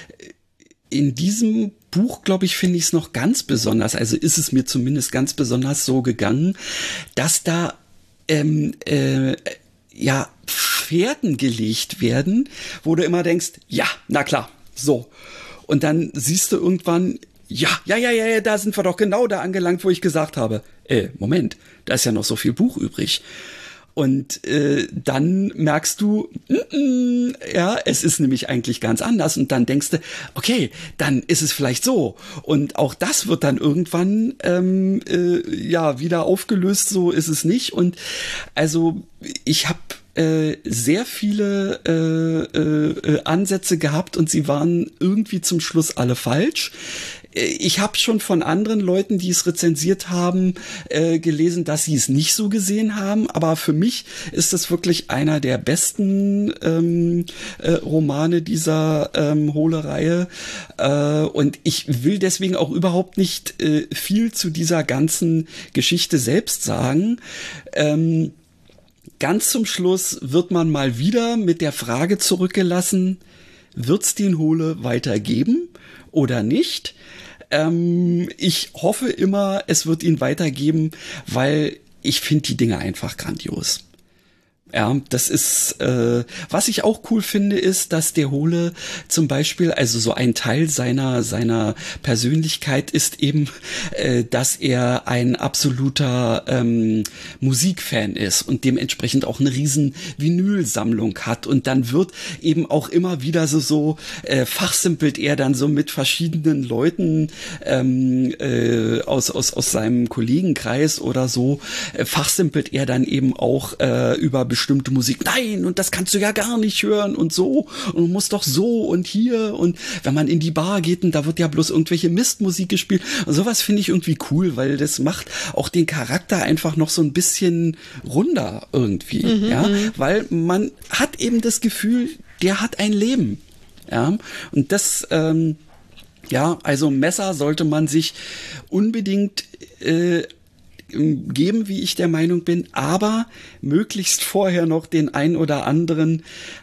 in diesem Buch, glaube ich, finde ich es noch ganz besonders, also ist es mir zumindest ganz besonders so gegangen, dass da ähm, äh, ja Fährten gelegt werden, wo du immer denkst, ja, na klar, so. Und dann siehst du irgendwann, ja, ja, ja, ja, ja, da sind wir doch genau da angelangt, wo ich gesagt habe, äh, Moment, da ist ja noch so viel Buch übrig. Und äh, dann merkst du, mm, mm, ja, es ist nämlich eigentlich ganz anders. Und dann denkst du, okay, dann ist es vielleicht so. Und auch das wird dann irgendwann ähm, äh, ja wieder aufgelöst. So ist es nicht. Und also ich habe äh, sehr viele äh, äh, Ansätze gehabt und sie waren irgendwie zum Schluss alle falsch. Ich habe schon von anderen Leuten, die es rezensiert haben, äh, gelesen, dass sie es nicht so gesehen haben. Aber für mich ist das wirklich einer der besten ähm, äh, Romane dieser ähm, Hole-Reihe. Äh, und ich will deswegen auch überhaupt nicht äh, viel zu dieser ganzen Geschichte selbst sagen. Ähm, ganz zum Schluss wird man mal wieder mit der Frage zurückgelassen, wird's den Hole weitergeben oder nicht? Ähm, ich hoffe immer, es wird ihn weitergeben, weil ich finde die Dinge einfach grandios. Ja, das ist, äh, was ich auch cool finde, ist, dass der Hole zum Beispiel, also so ein Teil seiner seiner Persönlichkeit ist eben, äh, dass er ein absoluter ähm, Musikfan ist und dementsprechend auch eine riesen Vinylsammlung hat und dann wird eben auch immer wieder so so äh, fachsimpelt er dann so mit verschiedenen Leuten ähm, äh, aus aus aus seinem Kollegenkreis oder so äh, fachsimpelt er dann eben auch äh, über bestimmte Musik, nein, und das kannst du ja gar nicht hören und so, und du musst doch so und hier, und wenn man in die Bar geht und da wird ja bloß irgendwelche Mistmusik gespielt, und sowas finde ich irgendwie cool, weil das macht auch den Charakter einfach noch so ein bisschen runder irgendwie, mhm, ja, weil man hat eben das Gefühl, der hat ein Leben, ja, und das, ähm, ja, also Messer sollte man sich unbedingt äh, geben, wie ich der Meinung bin, aber möglichst vorher noch den ein oder anderen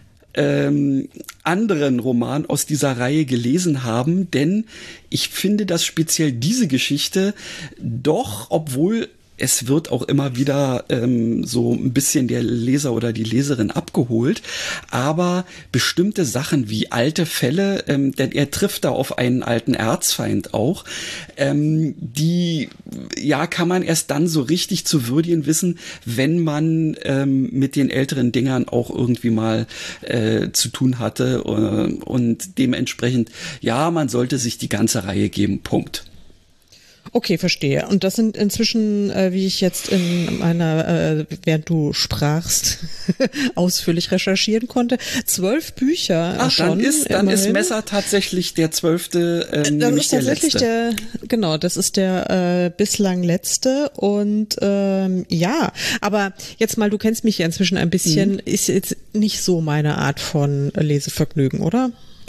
ähm, anderen Roman aus dieser Reihe gelesen haben, denn ich finde, dass speziell diese Geschichte doch, obwohl es wird auch immer wieder ähm, so ein bisschen der Leser oder die Leserin abgeholt, aber bestimmte Sachen wie alte Fälle, ähm, denn er trifft da auf einen alten Erzfeind auch, ähm, die ja kann man erst dann so richtig zu würdigen wissen, wenn man ähm, mit den älteren Dingern auch irgendwie mal äh, zu tun hatte äh, und dementsprechend, ja, man sollte sich die ganze Reihe geben, Punkt. Okay, verstehe. Und das sind inzwischen, äh, wie ich jetzt in meiner, äh, während du sprachst, ausführlich recherchieren konnte, zwölf Bücher. Ach, schon, dann ist, dann immerhin. ist Messer tatsächlich der zwölfte, ähm, dann nämlich ist tatsächlich der letzte. Der, genau, das ist der äh, bislang letzte. Und ähm, ja, aber jetzt mal, du kennst mich ja inzwischen ein bisschen, mhm. ist jetzt nicht so meine Art von Lesevergnügen, oder?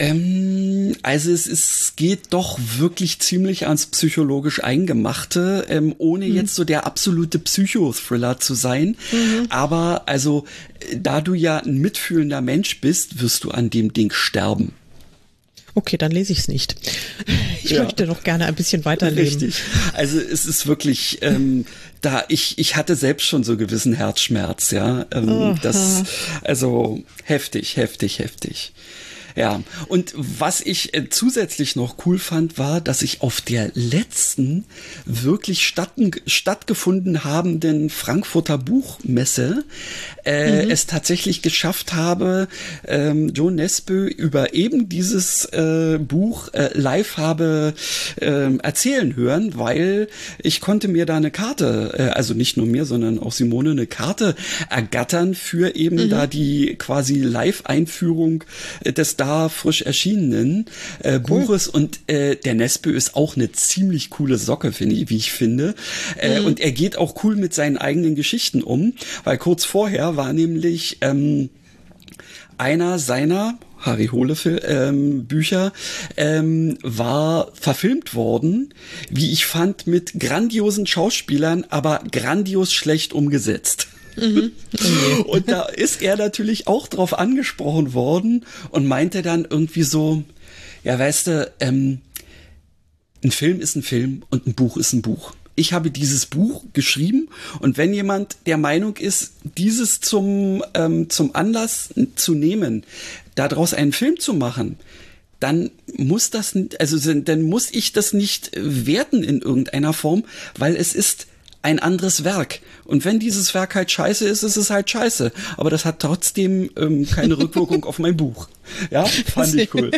Ähm, also es, es geht doch wirklich ziemlich ans psychologisch Eingemachte, ähm, ohne mhm. jetzt so der absolute Psychothriller zu sein. Mhm. Aber also, da du ja ein mitfühlender Mensch bist, wirst du an dem Ding sterben. Okay, dann lese ich es nicht. Ich ja. möchte noch gerne ein bisschen weiterleben. Richtig. Also es ist wirklich, ähm, da ich ich hatte selbst schon so gewissen Herzschmerz, ja. Ähm, oh, das, also heftig, heftig, heftig. Ja, und was ich äh, zusätzlich noch cool fand, war, dass ich auf der letzten wirklich statten, stattgefunden habenden Frankfurter Buchmesse äh, mhm. es tatsächlich geschafft habe, ähm, Joe Nesbø über eben dieses äh, Buch äh, live habe äh, erzählen hören, weil ich konnte mir da eine Karte, äh, also nicht nur mir, sondern auch Simone eine Karte ergattern für eben mhm. da die quasi Live-Einführung äh, des da frisch erschienenen äh, cool. Buches, und äh, der Nesbø ist auch eine ziemlich coole Socke, finde ich, wie ich finde. Äh, mhm. Und er geht auch cool mit seinen eigenen Geschichten um, weil kurz vorher war nämlich ähm, einer seiner Harry Hole ähm, Bücher ähm, war verfilmt worden, wie ich fand, mit grandiosen Schauspielern, aber grandios schlecht umgesetzt. Mhm. Okay. Und da ist er natürlich auch drauf angesprochen worden und meinte dann irgendwie so, ja, weißt du, ähm, ein Film ist ein Film und ein Buch ist ein Buch. Ich habe dieses Buch geschrieben, und wenn jemand der Meinung ist, dieses zum, ähm, zum Anlass zu nehmen, daraus einen Film zu machen, dann muss das, also dann muss ich das nicht werten in irgendeiner Form, weil es ist ein anderes Werk. Und wenn dieses Werk halt scheiße ist, ist es halt scheiße. Aber das hat trotzdem ähm, keine Rückwirkung auf mein Buch. Ja, fand ich cool.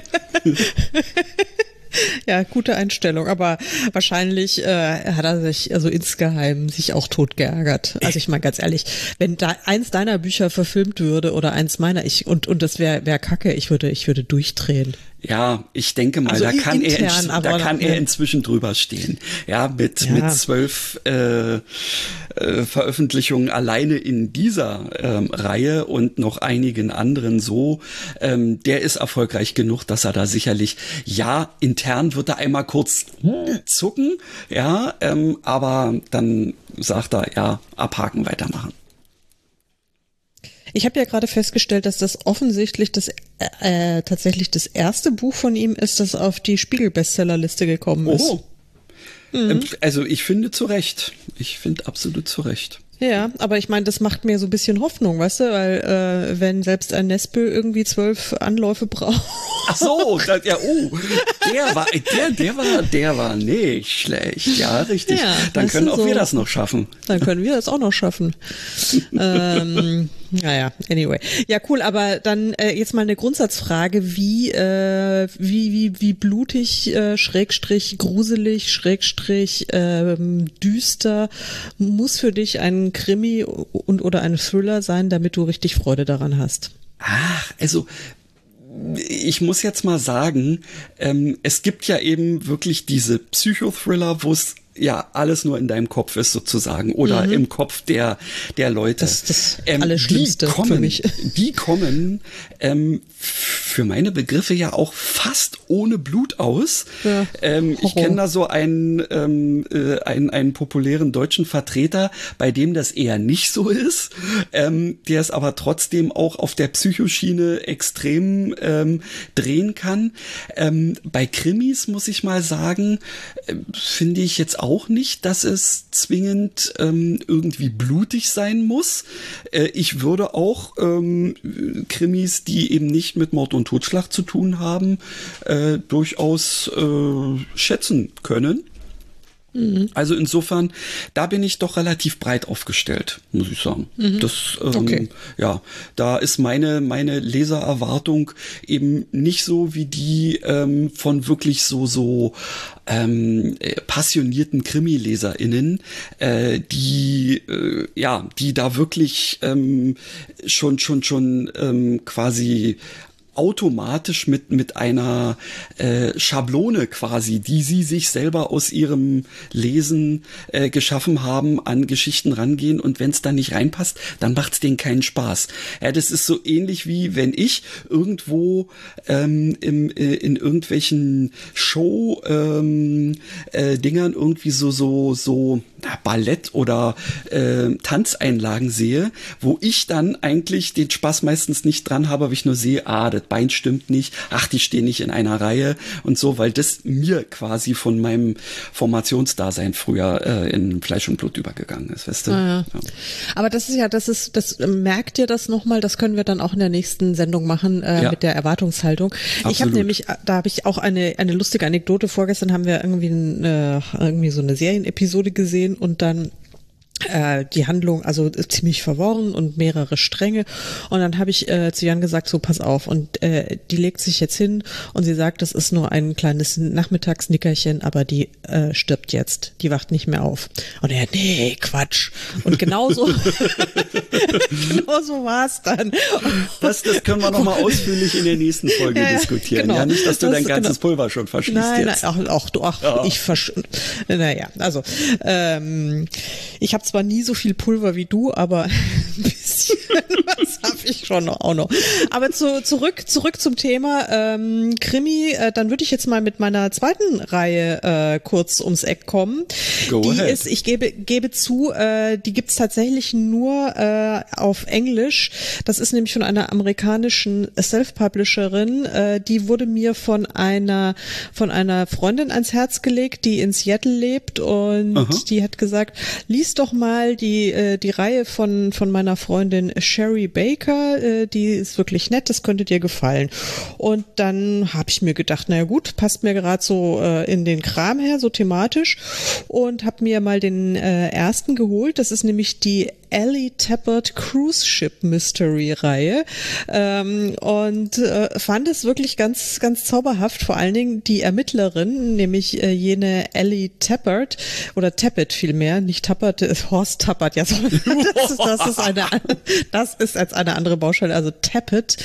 Ja, gute Einstellung, aber wahrscheinlich äh, hat er sich also insgeheim sich auch tot geärgert. Also ich meine ganz ehrlich, wenn da eins deiner Bücher verfilmt würde oder eins meiner, ich und und das wäre wär Kacke, ich würde ich würde durchdrehen. Ja, ich denke mal, also da kann intern, er, da kann er inzwischen drüber stehen. Ja, mit ja. mit zwölf äh, äh, Veröffentlichungen alleine in dieser ähm, Reihe und noch einigen anderen so. Ähm, der ist erfolgreich genug, dass er da sicherlich, ja, intern wird er einmal kurz zucken, ja, ähm, aber dann sagt er, ja, abhaken, weitermachen. Ich habe ja gerade festgestellt, dass das offensichtlich das äh, tatsächlich das erste Buch von ihm ist, das auf die Spiegel-Bestsellerliste gekommen ist. Oh. Mhm. Also ich finde zu Recht. Ich finde absolut zu Recht. Ja, aber ich meine, das macht mir so ein bisschen Hoffnung, weißt du, weil äh, wenn selbst ein Nesbø irgendwie zwölf Anläufe braucht. Ach so, das, ja, oh, der war, der, der war, der war nicht schlecht, ja, richtig. Ja, dann können auch so, wir das noch schaffen. Dann können wir das auch noch schaffen. ähm, naja, anyway. Ja, cool, aber dann äh, jetzt mal eine Grundsatzfrage, wie, äh, wie, wie, wie blutig, äh, Schrägstrich, gruselig, Schrägstrich, äh, düster muss für dich ein Krimi und oder ein Thriller sein, damit du richtig Freude daran hast? Ach, also ich muss jetzt mal sagen, ähm, es gibt ja eben wirklich diese Psychothriller, wo es ja alles nur in deinem Kopf ist sozusagen oder mhm. im Kopf der der Leute. Das ist das ähm, Allerschlimmste die kommen, für mich. Die kommen ähm, für meine Begriffe ja auch fast ohne Blut aus. Ja. Ähm, ich kenne da so einen, ähm, äh, einen einen populären deutschen Vertreter, bei dem das eher nicht so ist, ähm, der es aber trotzdem auch auf der Psychoschiene extrem ähm, drehen kann. Ähm, bei Krimis muss ich mal sagen, äh, finde ich jetzt auch nicht, dass es zwingend ähm, irgendwie blutig sein muss. Äh, ich würde auch ähm, Krimis, die eben nicht mit Mord und Totschlag zu tun haben, äh, durchaus äh, schätzen können. Mhm. Also insofern, da bin ich doch relativ breit aufgestellt, muss ich sagen. Mhm. Das, ähm, okay. ja, da ist meine meine Lesererwartung eben nicht so wie die ähm, von wirklich so so ähm, passionierten Krimi-LeserInnen, äh, die äh, ja, die da wirklich ähm, schon schon schon ähm, quasi automatisch mit mit einer äh, Schablone quasi, die sie sich selber aus ihrem Lesen äh, geschaffen haben, an Geschichten rangehen, und wenn es dann nicht reinpasst, dann macht es denen keinen Spaß. Ja, das ist so ähnlich wie wenn ich irgendwo ähm, im, äh, in irgendwelchen Show ähm, äh, Dingern irgendwie so so so na, Ballett oder äh, Tanzeinlagen sehe, wo ich dann eigentlich den Spaß meistens nicht dran habe, aber ich nur sehe, ah, das Bein stimmt nicht, ach, die stehen nicht in einer Reihe und so, weil das mir quasi von meinem Formationsdasein früher äh, in Fleisch und Blut übergegangen ist, weißt du? Ah, ja. Ja. Aber das ist ja, das ist, das merkt ihr das nochmal, das können wir dann auch in der nächsten Sendung machen äh, Ja. mit der Erwartungshaltung. Absolut. Ich habe nämlich, da habe ich auch eine eine lustige Anekdote. Vorgestern haben wir irgendwie eine, irgendwie so eine Serienepisode gesehen und dann äh, die Handlung, also äh, ziemlich verworren und mehrere Stränge. Und dann habe ich äh, zu Jan gesagt, so pass auf. Und äh, die legt sich jetzt hin und sie sagt, das ist nur ein kleines Nachmittagsnickerchen, aber die äh, stirbt jetzt. Die wacht nicht mehr auf. Und er, nee, Quatsch. Und genauso, genauso war es dann. Das, das können wir nochmal ausführlich in der nächsten Folge Ja, ja, diskutieren. genau. Ja, nicht, dass du Das- dein ganzes genau. Pulver schon verschießt Nein, jetzt. nein, auch, auch du, ach, Ja. ich versch, naja, also ähm, ich habe zwar nie so viel Pulver wie du, aber ein bisschen was habe ich schon noch, auch noch. Aber zu, zurück, zurück zum Thema ähm, Krimi. Äh, dann würde ich jetzt mal mit meiner zweiten Reihe äh, kurz ums Eck kommen. Go die ahead. ist, ich gebe, gebe zu, äh, die gibt's tatsächlich nur äh, auf Englisch. Das ist nämlich von einer amerikanischen Self-Publisherin. Äh, die wurde mir von einer von einer Freundin ans Herz gelegt, die in Seattle lebt und Aha. die hat gesagt, lies doch mal die äh, die Reihe von von meiner Freundin Sherry Baker. Äh, die ist wirklich nett, das könnte dir gefallen. Und dann habe ich mir gedacht, naja gut, passt mir gerade so äh, in den Kram her, so thematisch, und habe mir mal den äh, ersten geholt. Das ist nämlich die Ellie Tappert Cruise Ship Mystery Reihe ähm, und äh, fand es wirklich ganz ganz zauberhaft, vor allen Dingen die Ermittlerin, nämlich äh, jene Ellie Tappert oder Tappert vielmehr, nicht Tappert, äh, Horst Tappert, ja, sorry, das ist, das ist eine das ist als eine andere Baustelle, also Tappert,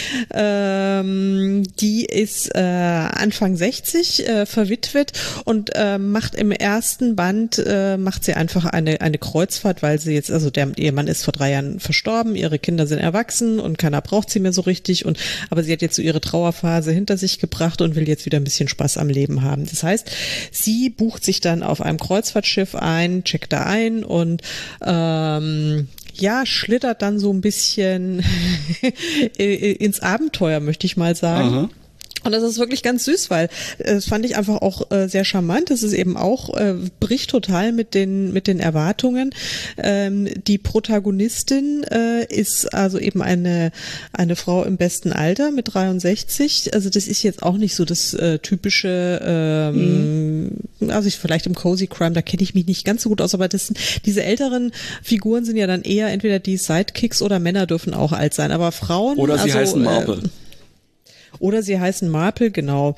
ähm, die ist äh, Anfang sechzig, äh, verwitwet und äh, macht im ersten Band äh, macht sie einfach eine eine Kreuzfahrt, weil sie jetzt, also der ihr Mann ist vor drei Jahren verstorben, ihre Kinder sind erwachsen und keiner braucht sie mehr so richtig, und aber sie hat jetzt so ihre Trauerphase hinter sich gebracht und will jetzt wieder ein bisschen Spaß am Leben haben. Das heißt, sie bucht sich dann auf einem Kreuzfahrtschiff ein, checkt da ein und ähm, ja, schlittert dann so ein bisschen ins Abenteuer, möchte ich mal sagen. Aha. Und das ist wirklich ganz süß, weil äh, das fand ich einfach auch äh, sehr charmant. Das ist eben auch, äh, bricht total mit den mit den Erwartungen. Ähm, die Protagonistin äh, ist also eben eine eine Frau im besten Alter mit dreiundsechzig. Also das ist jetzt auch nicht so das äh, typische, ähm, mhm. also ich vielleicht im Cozy Crime, da kenne ich mich nicht ganz so gut aus, aber das sind, diese älteren Figuren sind ja dann eher entweder die Sidekicks oder Männer dürfen auch alt sein, aber Frauen. Oder sie also, heißen Marple. Äh, Oder sie heißen Marple, genau.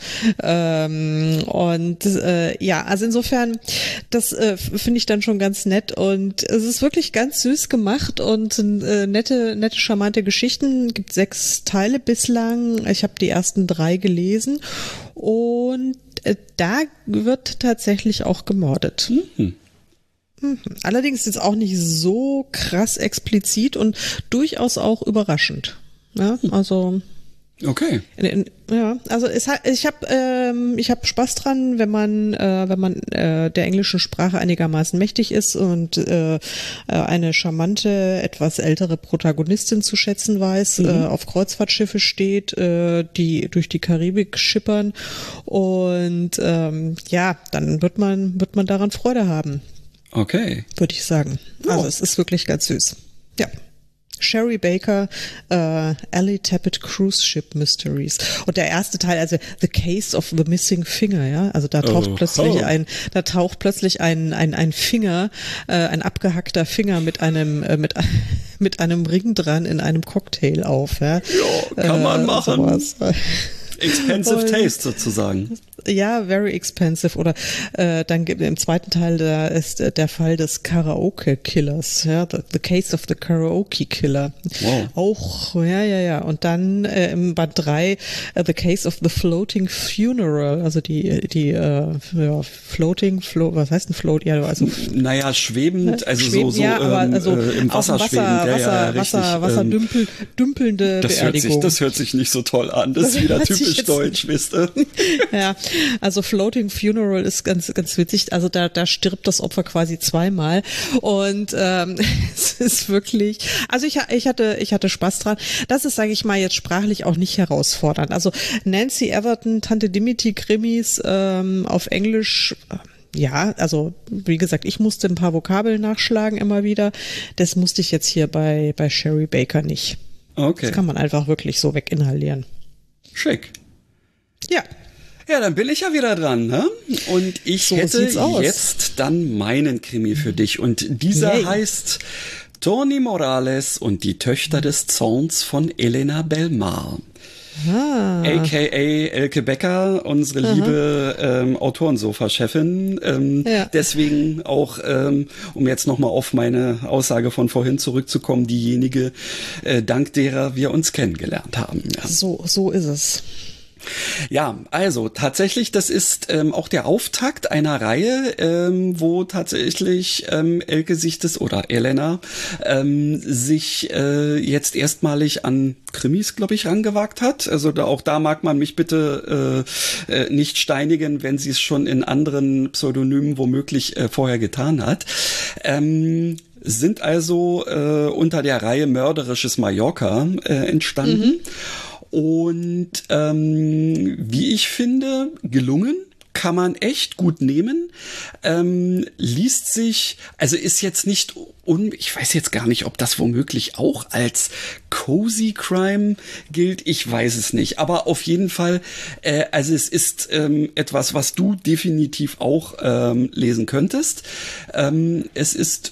Ähm, und äh, ja, also insofern, das äh, finde ich dann schon ganz nett und es ist wirklich ganz süß gemacht und äh, nette, nette, charmante Geschichten. Gibt sechs Teile bislang. Ich habe die ersten drei gelesen und äh, da wird tatsächlich auch gemordet. Mhm. Mhm. Allerdings ist es auch nicht so krass explizit und durchaus auch überraschend. Ja, also Okay. ja, also es hat, ich habe ähm, ich habe Spaß dran, wenn man äh, wenn man äh, der englischen Sprache einigermaßen mächtig ist und äh, eine charmante, etwas ältere Protagonistin zu schätzen weiß, mhm. äh, auf Kreuzfahrtschiffe steht, äh, die durch die Karibik schippern und ähm, ja, dann wird man wird man daran Freude haben. Okay. Würde ich sagen. Also Oh. es ist wirklich ganz süß. Ja. Sherry Baker, äh, Ellie Tappert Cruise Ship Mysteries. Und der erste Teil, also The Case of the Missing Finger, ja, also da taucht Oh, plötzlich oh. ein, da taucht plötzlich ein ein ein Finger, äh, ein abgehackter Finger mit einem äh, mit mit einem Ring dran in einem Cocktail auf, ja. Ja, kann man machen. sowas. Expensive Und- Taste sozusagen. Ja, very expensive. Oder äh, dann gibt im zweiten Teil, da ist äh, der Fall des Karaoke-Killers, ja, the, the Case of the Karaoke-Killer. Wow. Auch, ja, ja, ja. Und dann äh, im Band drei äh, The Case of the Floating Funeral, also die die äh, ja, Floating, Flo, was heißt denn Float? Ja, also Naja, schwebend, also schweben, so, so ja, aber ähm, also äh, im auf Wasser dem schwebend. Wasser, Ja, ja, Wasser, richtig. Wasser, Wasser Ähm, dümpel, dümpelnde das hört Beerdigung. sich, das hört sich nicht so toll an. Das ist Das wieder hört sich Englisch-Deutsch, wisst ihr? Ja, also Floating Funeral ist ganz, ganz witzig. Also da, da stirbt das Opfer quasi zweimal. Und ähm, es ist wirklich, also ich, ich hatte, ich hatte Spaß dran. Das ist, sage ich mal, jetzt sprachlich auch nicht herausfordernd. Also Nancy Everton, Tante Dimity Krimis ähm, auf Englisch. Ja, also wie gesagt, ich musste ein paar Vokabeln nachschlagen immer wieder. Das musste ich jetzt hier bei bei Sherry Baker nicht. Okay. Das kann man einfach wirklich so weginhalieren. Schick. Ja. Ja, dann bin ich ja wieder dran, ne? Und ich So hätte sieht's aus. jetzt dann meinen Krimi für dich. Und dieser Yay. heißt Toni Morales und die Töchter des Zorns von Elena Belmar. Ah. A K A Elke Becker, unsere Aha. liebe ähm, Autorensofa-Chefin. Ähm, Ja. Deswegen auch, ähm, um jetzt nochmal auf meine Aussage von vorhin zurückzukommen, diejenige, äh, dank derer wir uns kennengelernt haben. Ja. So, so ist es. Ja, also tatsächlich, das ist ähm, auch der Auftakt einer Reihe, ähm, wo tatsächlich ähm, Elke sich das, oder Elena, ähm, sich äh, jetzt erstmalig an Krimis, glaube ich, rangewagt hat. Also da, auch da mag man mich bitte äh, äh, nicht steinigen, wenn sie es schon in anderen Pseudonymen womöglich äh, vorher getan hat. Ähm, sind also äh, unter der Reihe Mörderisches Mallorca äh, entstanden. Mhm. Und ähm, wie ich finde, gelungen, kann man echt gut nehmen, ähm, liest sich, also ist jetzt nicht, un, ich weiß jetzt gar nicht, ob das womöglich auch als Cozy Crime gilt, ich weiß es nicht, aber auf jeden Fall, äh, also es ist ähm, etwas, was du definitiv auch ähm, lesen könntest. Ähm, es ist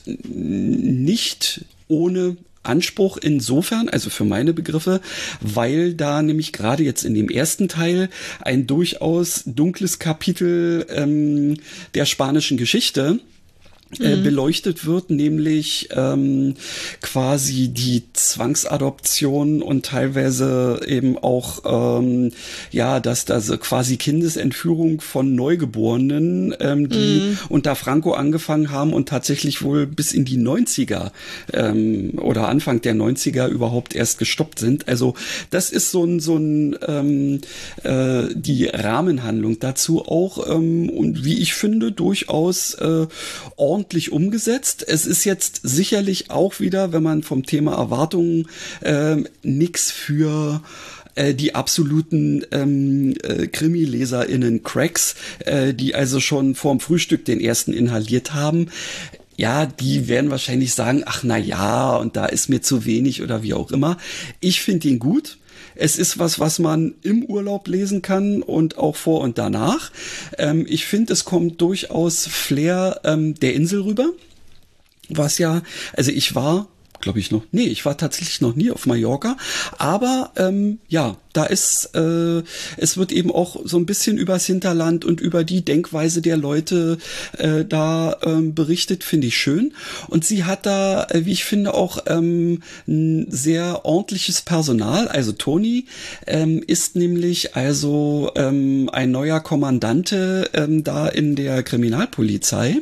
nicht ohne Anspruch insofern, also für meine Begriffe, weil da nämlich gerade jetzt in dem ersten Teil ein durchaus dunkles Kapitel ähm, der spanischen Geschichte äh, mhm. beleuchtet wird, nämlich ähm, quasi die Zwangsadoption und teilweise eben auch ähm, ja, dass da so quasi Kindesentführung von Neugeborenen, ähm, die mhm. unter Franco angefangen haben und tatsächlich wohl bis in die neunziger ähm, oder Anfang der neunziger überhaupt erst gestoppt sind. Also das ist so ein so ein ähm, äh, die Rahmenhandlung dazu auch ähm, und wie ich finde durchaus äh, ordentlich umgesetzt. Es ist jetzt sicherlich auch wieder, wenn man vom Thema Erwartungen äh, nix für äh, die absoluten ähm, äh, Krimi-LeserInnen Cracks, äh, die also schon vorm Frühstück den ersten inhaliert haben. Ja, die werden wahrscheinlich sagen, ach na ja, und da ist mir zu wenig oder wie auch immer. Ich finde ihn gut. Es ist was, was man im Urlaub lesen kann und auch vor und danach. Ähm, ich finde, es kommt durchaus Flair ähm, der Insel rüber. Was ja, also ich war, glaube ich noch, nee, ich war tatsächlich noch nie auf Mallorca. Aber ähm, ja, da ist, äh, es wird eben auch so ein bisschen übers Hinterland und über die Denkweise der Leute äh, da ähm, berichtet, finde ich schön. Und sie hat da, äh, wie ich finde, auch ähm, ein sehr ordentliches Personal. Also Toni ähm, ist nämlich also ähm, ein neuer Kommandante ähm, da in der Kriminalpolizei.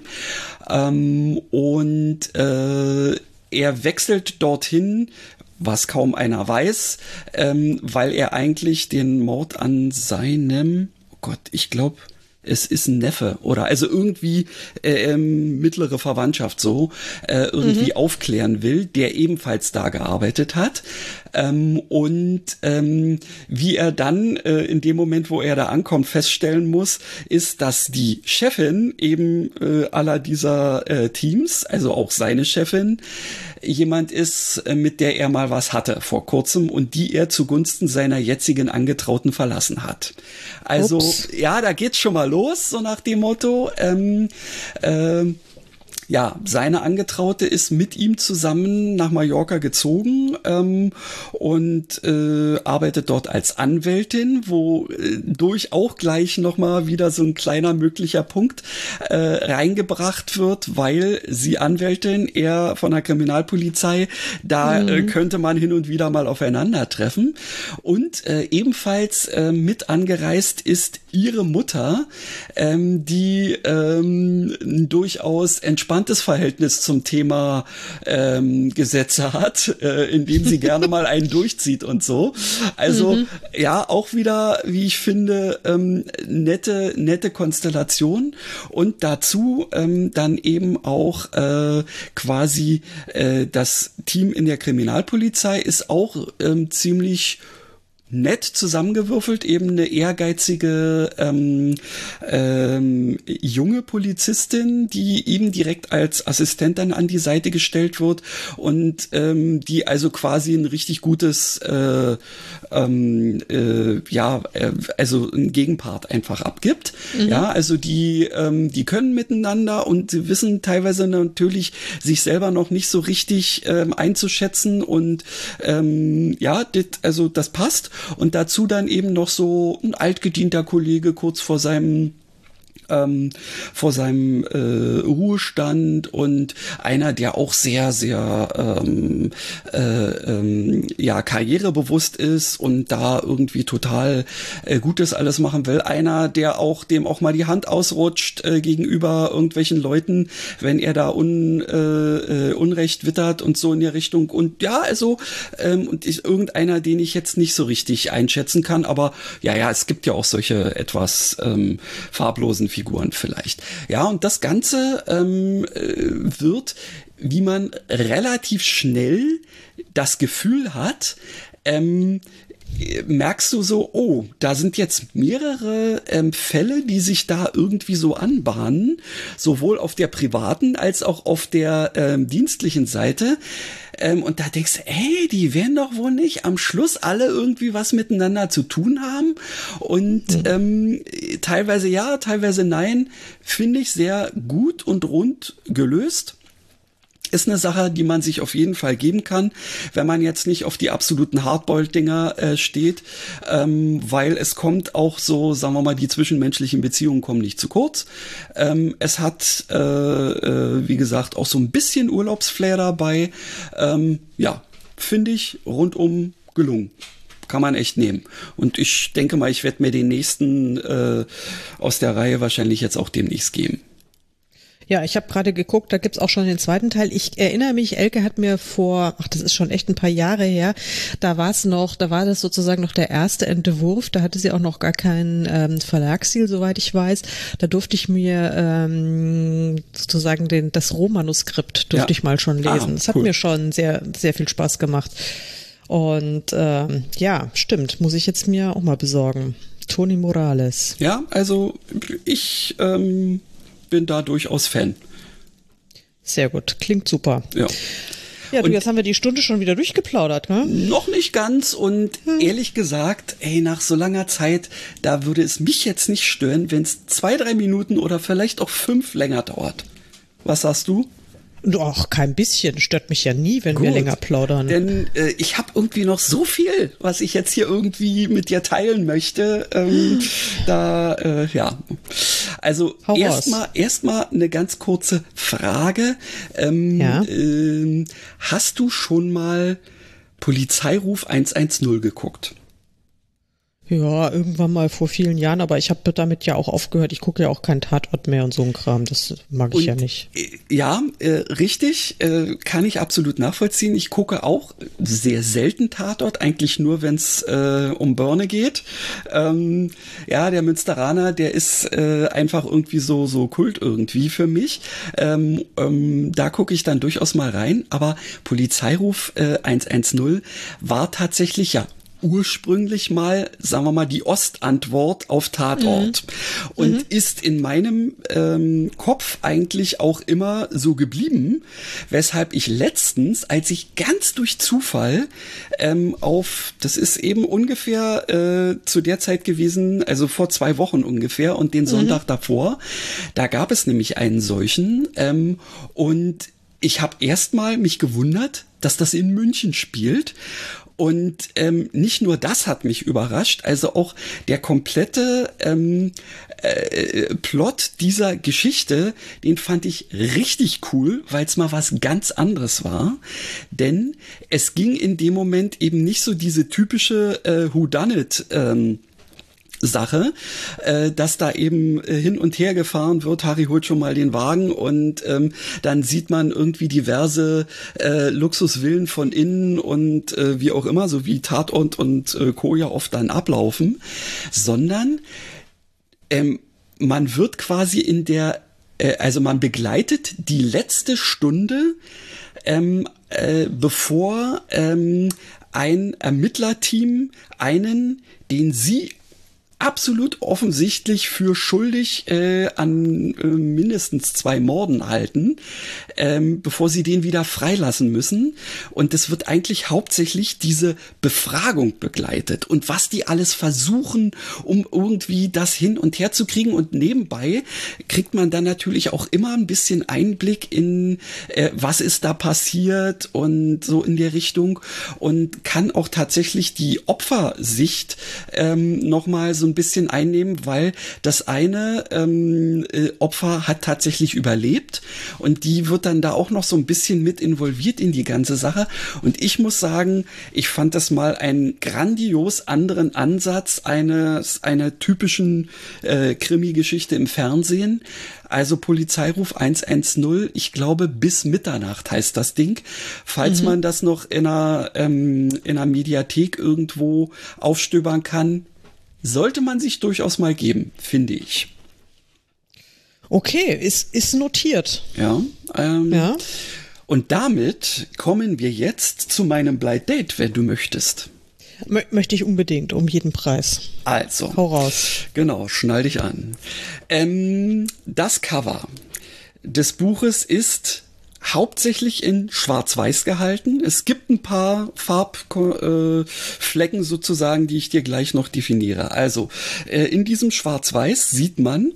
Ähm, und äh, er wechselt dorthin, was kaum einer weiß, ähm, weil er eigentlich den Mord an seinem, oh Gott, ich glaube, es ist ein Neffe oder also irgendwie äh, ähm, mittlere Verwandtschaft so äh, irgendwie mhm. aufklären will, der ebenfalls da gearbeitet hat. Ähm, und ähm, wie er dann äh, in dem Moment, wo er da ankommt, feststellen muss, ist, dass die Chefin eben äh, aller dieser äh, Teams, also auch seine Chefin, jemand ist, äh, mit der er mal was hatte vor kurzem und die er zugunsten seiner jetzigen Angetrauten verlassen hat. Also Ups. Ja, da geht's schon mal los, so nach dem Motto, ähm, ähm, ja, seine Angetraute ist mit ihm zusammen nach Mallorca gezogen ähm, und äh, arbeitet dort als Anwältin, wo äh, durch auch gleich nochmal wieder so ein kleiner möglicher Punkt äh, reingebracht wird, weil sie Anwältin, er von der Kriminalpolizei, da mhm. äh, könnte man hin und wieder mal aufeinandertreffen. Und äh, ebenfalls äh, mit angereist ist ihre Mutter, ähm, die ähm, durchaus entspannt angespanntes Verhältnis zum Thema ähm, Gesetze hat, äh, indem sie gerne mal einen durchzieht und so. Also mhm. ja, auch wieder, wie ich finde, ähm, nette, nette Konstellation und dazu ähm, dann eben auch äh, quasi äh, das Team in der Kriminalpolizei ist auch ähm, ziemlich nett zusammengewürfelt, eben eine ehrgeizige ähm, ähm, junge Polizistin, die ihm direkt als Assistent dann an die Seite gestellt wird und ähm, die also quasi ein richtig gutes äh, ähm, äh, ja, äh, also ein Gegenpart einfach abgibt. Mhm. Ja, also die ähm, die können miteinander und sie wissen teilweise natürlich sich selber noch nicht so richtig ähm, einzuschätzen und ähm, ja, dit, also das passt. Und dazu dann eben noch so ein altgedienter Kollege kurz vor seinem ähm, vor seinem äh, Ruhestand und einer, der auch sehr, sehr ähm, äh, ähm, ja, karrierebewusst ist und da irgendwie total äh, Gutes alles machen will. Einer, der auch dem auch mal die Hand ausrutscht äh, gegenüber irgendwelchen Leuten, wenn er da un, äh, Unrecht wittert und so in der Richtung. Und ja, also ähm, und ist irgendeiner, den ich jetzt nicht so richtig einschätzen kann, aber ja, ja, es gibt ja auch solche etwas ähm, farblosen Figuren vielleicht. Ja, und das Ganze ähm, wird, wie man relativ schnell das Gefühl hat, ähm, merkst du so, oh, da sind jetzt mehrere ähm, Fälle, die sich da irgendwie so anbahnen, sowohl auf der privaten als auch auf der ähm, dienstlichen Seite. Ähm, und da denkst du, ey, die werden doch wohl nicht am Schluss alle irgendwie was miteinander zu tun haben. Und mhm. ähm, teilweise ja, teilweise nein, finde ich sehr gut und rund gelöst. Ist eine Sache, die man sich auf jeden Fall geben kann, wenn man jetzt nicht auf die absoluten Hardboiled-Dinger äh, steht, ähm, weil es kommt auch so, sagen wir mal, die zwischenmenschlichen Beziehungen kommen nicht zu kurz. Ähm, es hat, äh, äh, wie gesagt, auch so ein bisschen Urlaubsflair dabei. Ähm, ja, finde ich rundum gelungen. Kann man echt nehmen. Und ich denke mal, ich werde mir den nächsten äh, aus der Reihe wahrscheinlich jetzt auch demnächst geben. Ja, ich habe gerade geguckt, da gibt's auch schon den zweiten Teil. Ich erinnere mich, Elke hat mir vor, ach, das ist schon echt ein paar Jahre her, da war es noch, da war das sozusagen noch der erste Entwurf, da hatte sie auch noch gar keinen ähm, Verlagsdeal, soweit ich weiß. Da durfte ich mir ähm, sozusagen den, das Rohmanuskript durfte ja. ich mal schon lesen. Ah, das hat cool. mir schon sehr, sehr viel Spaß gemacht. Und ähm, ja, stimmt, muss ich jetzt mir auch mal besorgen. Toni Morales. Ja, also ich ähm bin da durchaus Fan. Sehr gut, klingt super. Ja. Ja, du, und jetzt haben wir die Stunde schon wieder durchgeplaudert, ne? Noch nicht ganz und hm. ehrlich gesagt, ey, nach so langer Zeit, da würde es mich jetzt nicht stören, wenn es zwei, drei Minuten oder vielleicht auch fünf länger dauert. Was sagst du? Doch, kein bisschen. Stört mich ja nie, wenn Gut, wir länger plaudern. Denn äh, ich habe irgendwie noch so viel, was ich jetzt hier irgendwie mit dir teilen möchte. Ähm, da, äh, ja. Also erstmal erstmal eine ganz kurze Frage. Ähm, ja? äh, hast du schon mal Polizeiruf eins eins null geguckt? Ja, irgendwann mal vor vielen Jahren, aber ich habe damit ja auch aufgehört. Ich gucke ja auch keinen Tatort mehr und so ein Kram. Das mag ich und, ja nicht. Ja, äh, richtig, äh, kann ich absolut nachvollziehen. Ich gucke auch sehr selten Tatort, eigentlich nur, wenn es äh, um Börne geht. Ähm, ja, der Münsteraner, der ist äh, einfach irgendwie so so Kult irgendwie für mich. Ähm, ähm, da gucke ich dann durchaus mal rein. Aber Polizeiruf äh, eins eins null war tatsächlich ja ursprünglich mal, sagen wir mal, die Ostantwort auf Tatort. Mhm. Und mhm. ist in meinem ähm, Kopf eigentlich auch immer so geblieben, weshalb ich letztens, als ich ganz durch Zufall ähm, auf, das ist eben ungefähr äh, zu der Zeit gewesen, also vor zwei Wochen ungefähr und den Sonntag mhm. davor, da gab es nämlich einen solchen ähm, und ich habe erstmal mich gewundert, dass das in München spielt. Und ähm, nicht nur das hat mich überrascht, also auch der komplette ähm, äh, Plot dieser Geschichte, den fand ich richtig cool, weil es mal was ganz anderes war. Denn es ging in dem Moment eben nicht so diese typische äh, Whodunit ähm, Sache, äh, dass da eben äh, hin und her gefahren wird. Harry holt schon mal den Wagen und ähm, dann sieht man irgendwie diverse äh, Luxusvillen von innen und äh, wie auch immer, so wie Tatort und äh, Co. ja oft dann ablaufen, sondern ähm, man wird quasi in der, äh, also man begleitet die letzte Stunde, ähm, äh, bevor ähm, ein Ermittlerteam einen, den sie absolut offensichtlich für schuldig äh, an äh, mindestens zwei Morden halten, ähm, bevor sie den wieder freilassen müssen. Und es wird eigentlich hauptsächlich diese Befragung begleitet und was die alles versuchen, um irgendwie das hin und her zu kriegen. Und nebenbei kriegt man dann natürlich auch immer ein bisschen Einblick in, äh, was ist da passiert und so in der Richtung und kann auch tatsächlich die Opfersicht ähm, nochmal so ein bisschen einnehmen, weil das eine ähm, äh, Opfer hat tatsächlich überlebt und die wird dann da auch noch so ein bisschen mit involviert in die ganze Sache. Und ich muss sagen, ich fand das mal einen grandios anderen Ansatz eines einer typischen äh, Krimi-Geschichte im Fernsehen. Also Polizeiruf eins eins null, ich glaube bis Mitternacht heißt das Ding. Falls mhm. man das noch in einer, ähm, in einer Mediathek irgendwo aufstöbern kann, sollte man sich durchaus mal geben, finde ich. Okay, ist, ist notiert. Ja, ähm, ja. Und damit kommen wir jetzt zu meinem Blind Date, wenn du möchtest. Mö- möchte ich unbedingt, um jeden Preis. Also. Hau raus. Genau, schnall dich an. Ähm, das Cover des Buches ist hauptsächlich in Schwarz-Weiß gehalten. Es gibt ein paar Farbflecken äh, sozusagen, die ich dir gleich noch definiere. Also äh, in diesem Schwarz-Weiß sieht man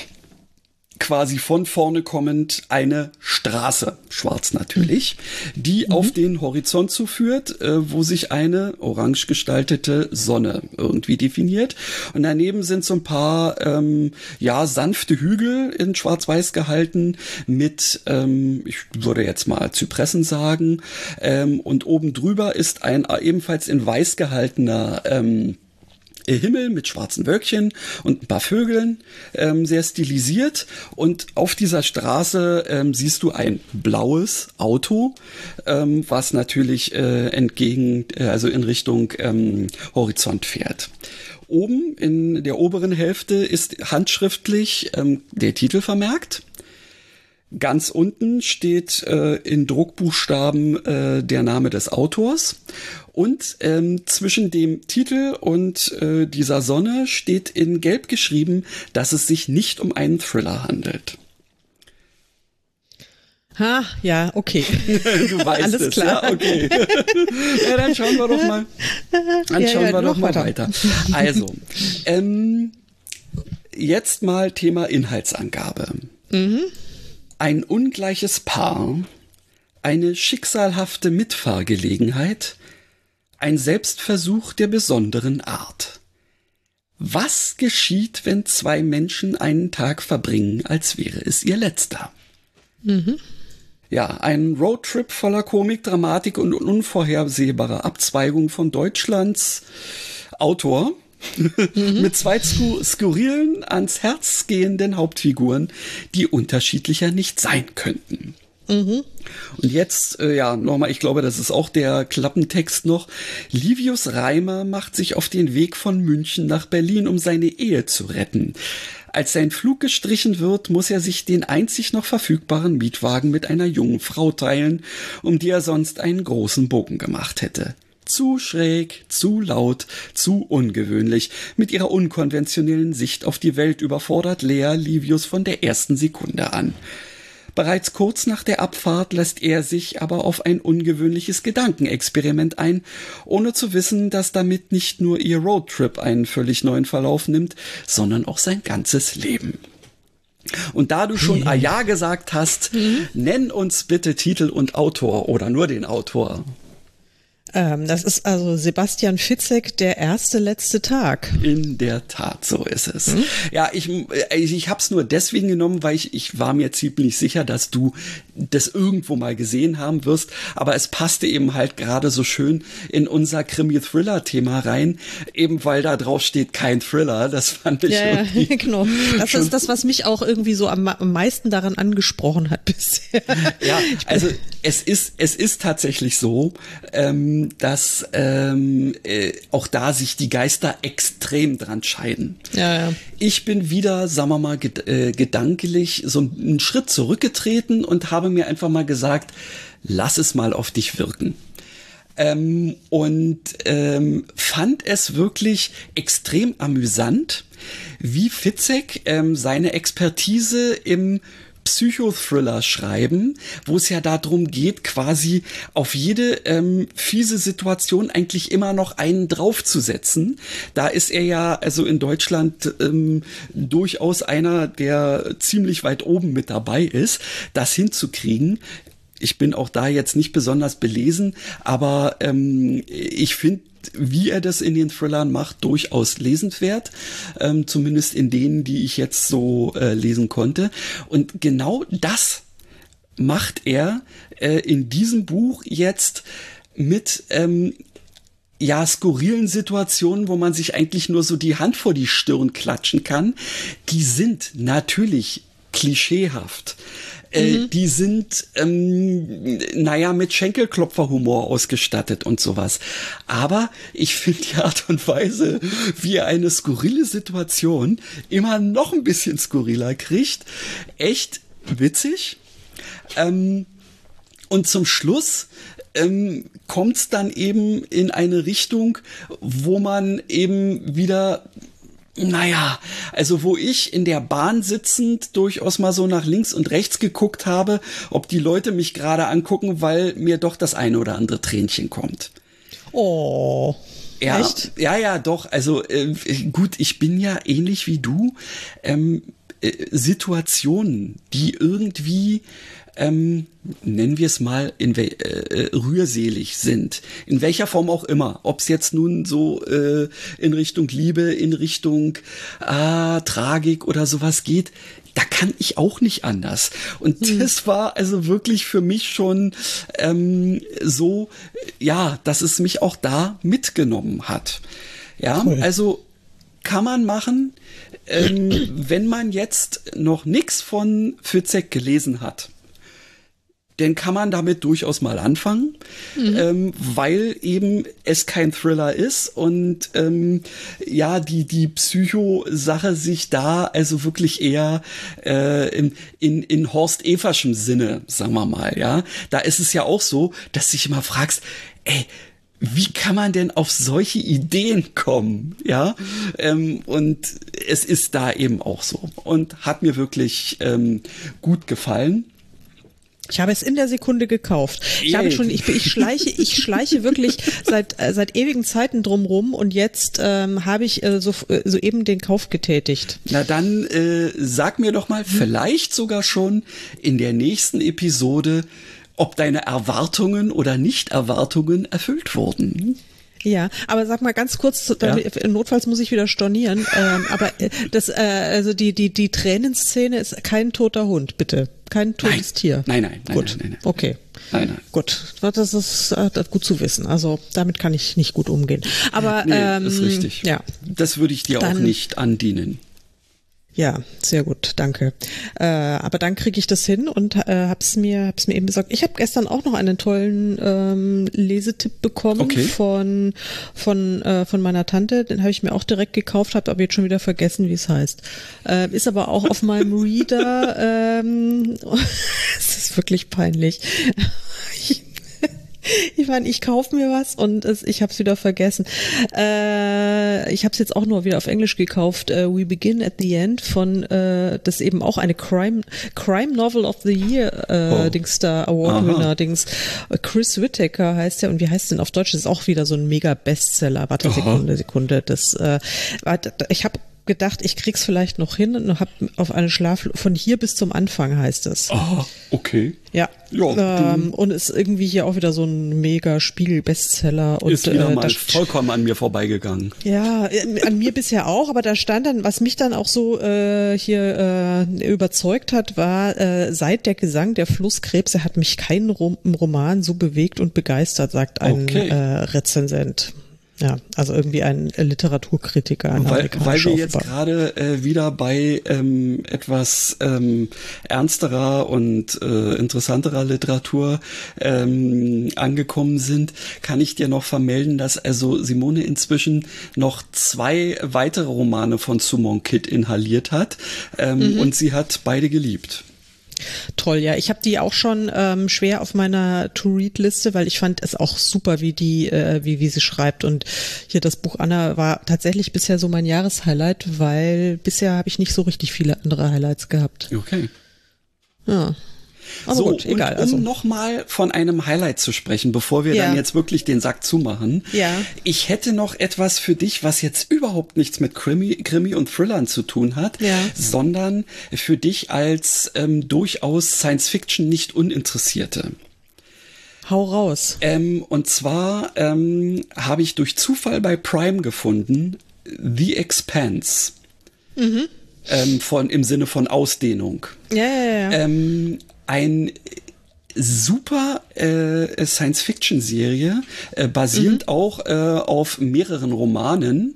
quasi von vorne kommend eine Straße, schwarz natürlich, die mhm. auf den Horizont zuführt, äh, wo sich eine orange gestaltete Sonne irgendwie definiert. Und daneben sind so ein paar ähm, ja sanfte Hügel in Schwarz-Weiß gehalten mit, ähm, ich würde jetzt mal Zypressen sagen, ähm, und oben drüber ist ein ebenfalls in weiß gehaltener ähm, Himmel mit schwarzen Wölkchen und ein paar Vögeln, ähm, sehr stilisiert. Und auf dieser Straße ähm, siehst du ein blaues Auto, ähm, was natürlich äh, entgegen, äh, also in Richtung ähm, Horizont fährt. Oben in der oberen Hälfte ist handschriftlich ähm, der Titel vermerkt. Ganz unten steht äh, in Druckbuchstaben äh, der Name des Autors und ähm, zwischen dem Titel und äh, dieser Sonne steht in Gelb geschrieben, dass es sich nicht um einen Thriller handelt. Ha, ja, okay. Du weißt Alles es, klar. Ja, okay. Ja, dann schauen wir doch mal, dann ja, schauen ja, wir doch mal weiter. weiter. Also, ähm, jetzt mal Thema Inhaltsangabe. Mhm. Ein ungleiches Paar, eine schicksalhafte Mitfahrgelegenheit, ein Selbstversuch der besonderen Art. Was geschieht, wenn zwei Menschen einen Tag verbringen, als wäre es ihr letzter? Mhm. Ja, ein Roadtrip voller Komik, Dramatik und unvorhersehbarer Abzweigung von Deutschlands Autor. Mhm. Mit zwei sku- skurrilen, ans Herz gehenden Hauptfiguren, die unterschiedlicher nicht sein könnten. Mhm. Und jetzt, äh, ja, nochmal, ich glaube, das ist auch der Klappentext noch. Livius Reimer macht sich auf den Weg von München nach Berlin, um seine Ehe zu retten. Als sein Flug gestrichen wird, muss er sich den einzig noch verfügbaren Mietwagen mit einer jungen Frau teilen, um die er sonst einen großen Bogen gemacht hätte. Zu schräg, zu laut, zu ungewöhnlich. Mit ihrer unkonventionellen Sicht auf die Welt überfordert Lea Livius von der ersten Sekunde an. Bereits kurz nach der Abfahrt lässt er sich aber auf ein ungewöhnliches Gedankenexperiment ein, ohne zu wissen, dass damit nicht nur ihr Roadtrip einen völlig neuen Verlauf nimmt, sondern auch sein ganzes Leben. Und da du schon ah ja gesagt hast, mhm. nenn uns bitte Titel und Autor oder nur den Autor. Ähm, das ist also Sebastian Fitzek, der erste letzte Tag. In der Tat, so ist es. Hm? Ja, ich, ich habe es nur deswegen genommen, weil ich, ich war mir ziemlich sicher, dass du das irgendwo mal gesehen haben wirst, aber es passte eben halt gerade so schön in unser Krimi-Thriller-Thema rein, eben weil da drauf steht kein Thriller, das fand ich ja, ja, genau. Das ist das, was mich auch irgendwie so am, am meisten daran angesprochen hat bisher. Ja, also es ist, es ist tatsächlich so, ähm, dass ähm, äh, auch da sich die Geister extrem dran scheiden. Ja, ja. Ich bin wieder, sagen wir mal, ged- äh, gedanklich so einen Schritt zurückgetreten und habe mir einfach mal gesagt, lass es mal auf dich wirken. Ähm, und ähm, fand es wirklich extrem amüsant, wie Fitzek ähm, seine Expertise im Psychothriller schreiben, wo es ja darum geht, quasi auf jede ähm, fiese Situation eigentlich immer noch einen draufzusetzen. Da ist er ja also in Deutschland ähm, durchaus einer, der ziemlich weit oben mit dabei ist, das hinzukriegen. Ich bin auch da jetzt nicht besonders belesen, aber ähm, ich finde, wie er das in den Thrillern macht, durchaus lesenswert, ähm, zumindest in denen, die ich jetzt so äh, lesen konnte. Und genau das macht er äh, in diesem Buch jetzt mit ähm, ja, skurrilen Situationen, wo man sich eigentlich nur so die Hand vor die Stirn klatschen kann. Die sind natürlich klischeehaft. Mhm. Die sind, ähm, naja, mit Schenkelklopferhumor ausgestattet und sowas. Aber ich finde die Art und Weise, wie er eine skurrile Situation immer noch ein bisschen skurriler kriegt, echt witzig. Ähm, und zum Schluss ähm, kommt es dann eben in eine Richtung, wo man eben wieder... Naja, also wo ich in der Bahn sitzend durchaus mal so nach links und rechts geguckt habe, ob die Leute mich gerade angucken, weil mir doch das eine oder andere Tränchen kommt. Oh, ja, echt? Ja, ja, doch. Also äh, gut, ich bin ja ähnlich wie du. Ähm, äh, Situationen, die irgendwie... Ähm, nennen wir es mal, in we- äh, rührselig sind. In welcher Form auch immer. Ob es jetzt nun so äh, in Richtung Liebe, in Richtung ah, Tragik oder sowas geht, da kann ich auch nicht anders. Und hm. das war also wirklich für mich schon ähm, so, ja, dass es mich auch da mitgenommen hat. Ja, cool. Also kann man machen, ähm, wenn man jetzt noch nichts von Fitzek gelesen hat. Dann kann man damit durchaus mal anfangen, mhm. ähm, weil eben es kein Thriller ist und ähm, ja, die die Psycho-Sache sich da also wirklich eher äh, in, in, in Horst Everschem Sinne, sagen wir mal, ja. Da ist es ja auch so, dass du dich immer fragst, ey, wie kann man denn auf solche Ideen kommen, ja? Ähm, und es ist da eben auch so und hat mir wirklich ähm, gut gefallen. Ich habe es in der Sekunde gekauft. Ich habe schon, ich, ich schleiche, ich schleiche wirklich seit äh, seit ewigen Zeiten drumrum und jetzt ähm, habe ich äh, so äh, soeben den Kauf getätigt. Na dann äh, sag mir doch mal, hm. vielleicht sogar schon in der nächsten Episode, ob deine Erwartungen oder Nicht-Erwartungen erfüllt wurden. Ja, aber sag mal ganz kurz, ja. Notfalls muss ich wieder stornieren, ähm, aber das, äh, also die die die Tränenszene ist kein toter Hund, bitte, kein totes nein. Tier. Nein, nein, nein, gut, nein, nein, nein. Okay, nein, nein. Gut, das ist äh, gut zu wissen. Also damit kann ich nicht gut umgehen. Aber nee, ähm, ist richtig. Ja, das würde ich dir dann, auch nicht andienen. Ja, sehr gut, danke. Äh, aber dann kriege ich das hin und äh, hab's mir hab's mir eben gesagt. Ich habe gestern auch noch einen tollen ähm, Lesetipp bekommen okay. von von äh, von meiner Tante. Den habe ich mir auch direkt gekauft, habe aber jetzt schon wieder vergessen, wie es heißt. Äh, ist aber auch auf meinem Reader. Ähm, es ist wirklich peinlich. Ich, Ich meine, ich kaufe mir was und es, ich habe es wieder vergessen. Äh, ich habe es jetzt auch nur wieder auf Englisch gekauft. Uh, We Begin at the End von, äh, das ist eben auch eine Crime Crime Novel of the Year äh, oh. Dings da Award Winner Dings. Chris Whittaker heißt der und wie heißt denn auf Deutsch? Das ist auch wieder so ein mega Bestseller. Warte, Sekunde, Sekunde. Das, äh, ich habe gedacht, ich krieg's vielleicht noch hin und hab auf eine Schlaf von hier bis zum Anfang heißt es. Ah, okay. Ja. ja ähm, und ist irgendwie hier auch wieder so ein mega Spiegel-Bestseller. Und, ist wieder äh, mal vollkommen an mir vorbeigegangen. Ja, an mir bisher auch, aber da stand dann, was mich dann auch so äh, hier äh, überzeugt hat, war äh, seit der Gesang der Flusskrebse hat mich kein Rom- Roman so bewegt und begeistert, sagt ein okay. äh, Rezensent. Ja, also irgendwie ein Literaturkritiker. Ein weil, weil wir jetzt gerade äh, wieder bei ähm, etwas ähm, ernsterer und äh, interessanterer Literatur ähm, angekommen sind, kann ich dir noch vermelden, dass also Simone inzwischen noch zwei weitere Romane von Sumon Kid inhaliert hat ähm, mhm. und sie hat beide geliebt. Toll, ja. Ich habe die auch schon ähm, schwer auf meiner To-Read-Liste, weil ich fand es auch super, wie die, äh, wie wie sie schreibt. Und hier das Buch Anna war tatsächlich bisher so mein Jahreshighlight, weil bisher habe ich nicht so richtig viele andere Highlights gehabt. Okay. Ja. Aber so, gut, egal. Und um also. nochmal von einem Highlight zu sprechen, bevor wir ja. dann jetzt wirklich den Sack zumachen. Ja. Ich hätte noch etwas für dich, was jetzt überhaupt nichts mit Krimi, Krimi und Thrillern zu tun hat, ja. sondern für dich als ähm, durchaus Science-Fiction nicht Uninteressierte. Hau raus. Ähm, und zwar ähm, habe ich durch Zufall bei Prime gefunden, The Expanse. Mhm. Ähm, von, im Sinne von Ausdehnung. Ja, ja, ja. Ähm, ein super äh, Science-Fiction-Serie, äh, basierend mhm. auch äh, auf mehreren Romanen.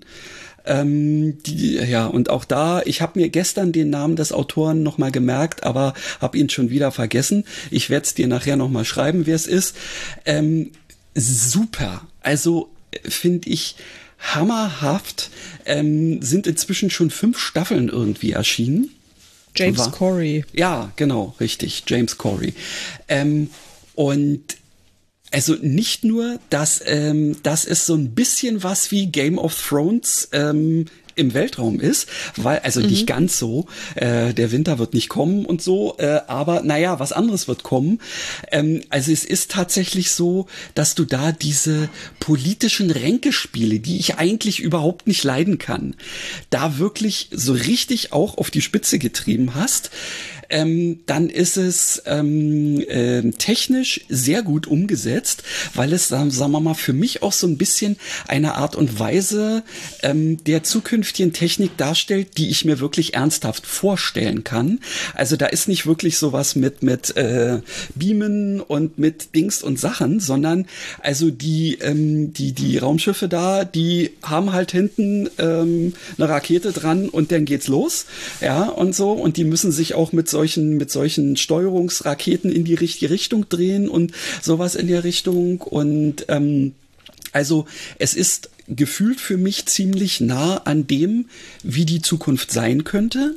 Ähm, die, ja, und auch da, ich habe mir gestern den Namen des Autoren nochmal gemerkt, aber habe ihn schon wieder vergessen. Ich werde es dir nachher nochmal schreiben, wer es ist. Ähm, super. Also finde ich hammerhaft. Ähm, sind inzwischen schon fünf Staffeln irgendwie erschienen. James War, Corey. Ja, genau, richtig, James Corey. Ähm, und also nicht nur, dass ähm, das ist so ein bisschen was wie Game of Thrones ähm, im Weltraum ist, weil, also mhm. nicht ganz so, äh, der Winter wird nicht kommen und so, äh, aber naja, was anderes wird kommen. Ähm, also es ist tatsächlich so, dass du da diese politischen Ränkespiele, die ich eigentlich überhaupt nicht leiden kann, da wirklich so richtig auch auf die Spitze getrieben hast. Ähm, dann ist es ähm, äh, technisch sehr gut umgesetzt, weil es, sagen wir mal, für mich auch so ein bisschen eine Art und Weise ähm, der zukünftigen Technik darstellt, die ich mir wirklich ernsthaft vorstellen kann. Also da ist nicht wirklich sowas mit mit äh, Beamen und mit Dings und Sachen, sondern also die ähm, die die Raumschiffe da, die haben halt hinten ähm, eine Rakete dran und dann geht's los, ja, und so, und die müssen sich auch mit so solchen, mit solchen Steuerungsraketen in die richtige Richtung drehen und sowas in der Richtung. Und ähm, also es ist gefühlt für mich ziemlich nah an dem, wie die Zukunft sein könnte.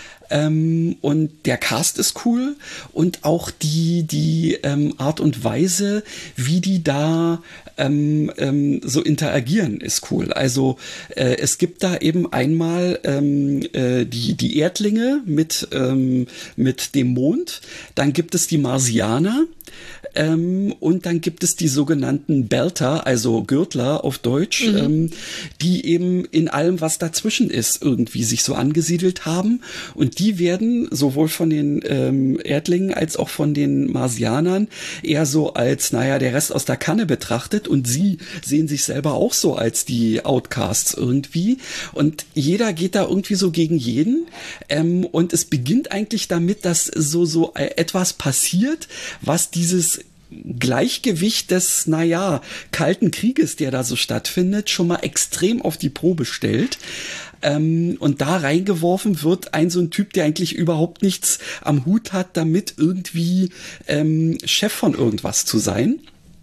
Ähm, und der Cast ist cool und auch die, die ähm, Art und Weise, wie die da ähm, ähm, so interagieren, ist cool. Also äh, es gibt da eben einmal ähm, äh, die, die Erdlinge mit, ähm, mit dem Mond, dann gibt es die Marsianer. Ähm, und dann gibt es die sogenannten Belter, also Gürtler auf Deutsch, mhm. ähm, die eben in allem, was dazwischen ist, irgendwie sich so angesiedelt haben. Und die werden sowohl von den ähm, Erdlingen als auch von den Marsianern eher so als, naja, der Rest aus der Kanne betrachtet. Und sie sehen sich selber auch so als die Outcasts irgendwie. Und jeder geht da irgendwie so gegen jeden. Ähm, und es beginnt eigentlich damit, dass so, so etwas passiert, was dieses Gleichgewicht des, naja, kalten Krieges, der da so stattfindet, schon mal extrem auf die Probe stellt. Ähm, und da reingeworfen wird ein so ein Typ, der eigentlich überhaupt nichts am Hut hat, damit irgendwie ähm, Chef von irgendwas zu sein.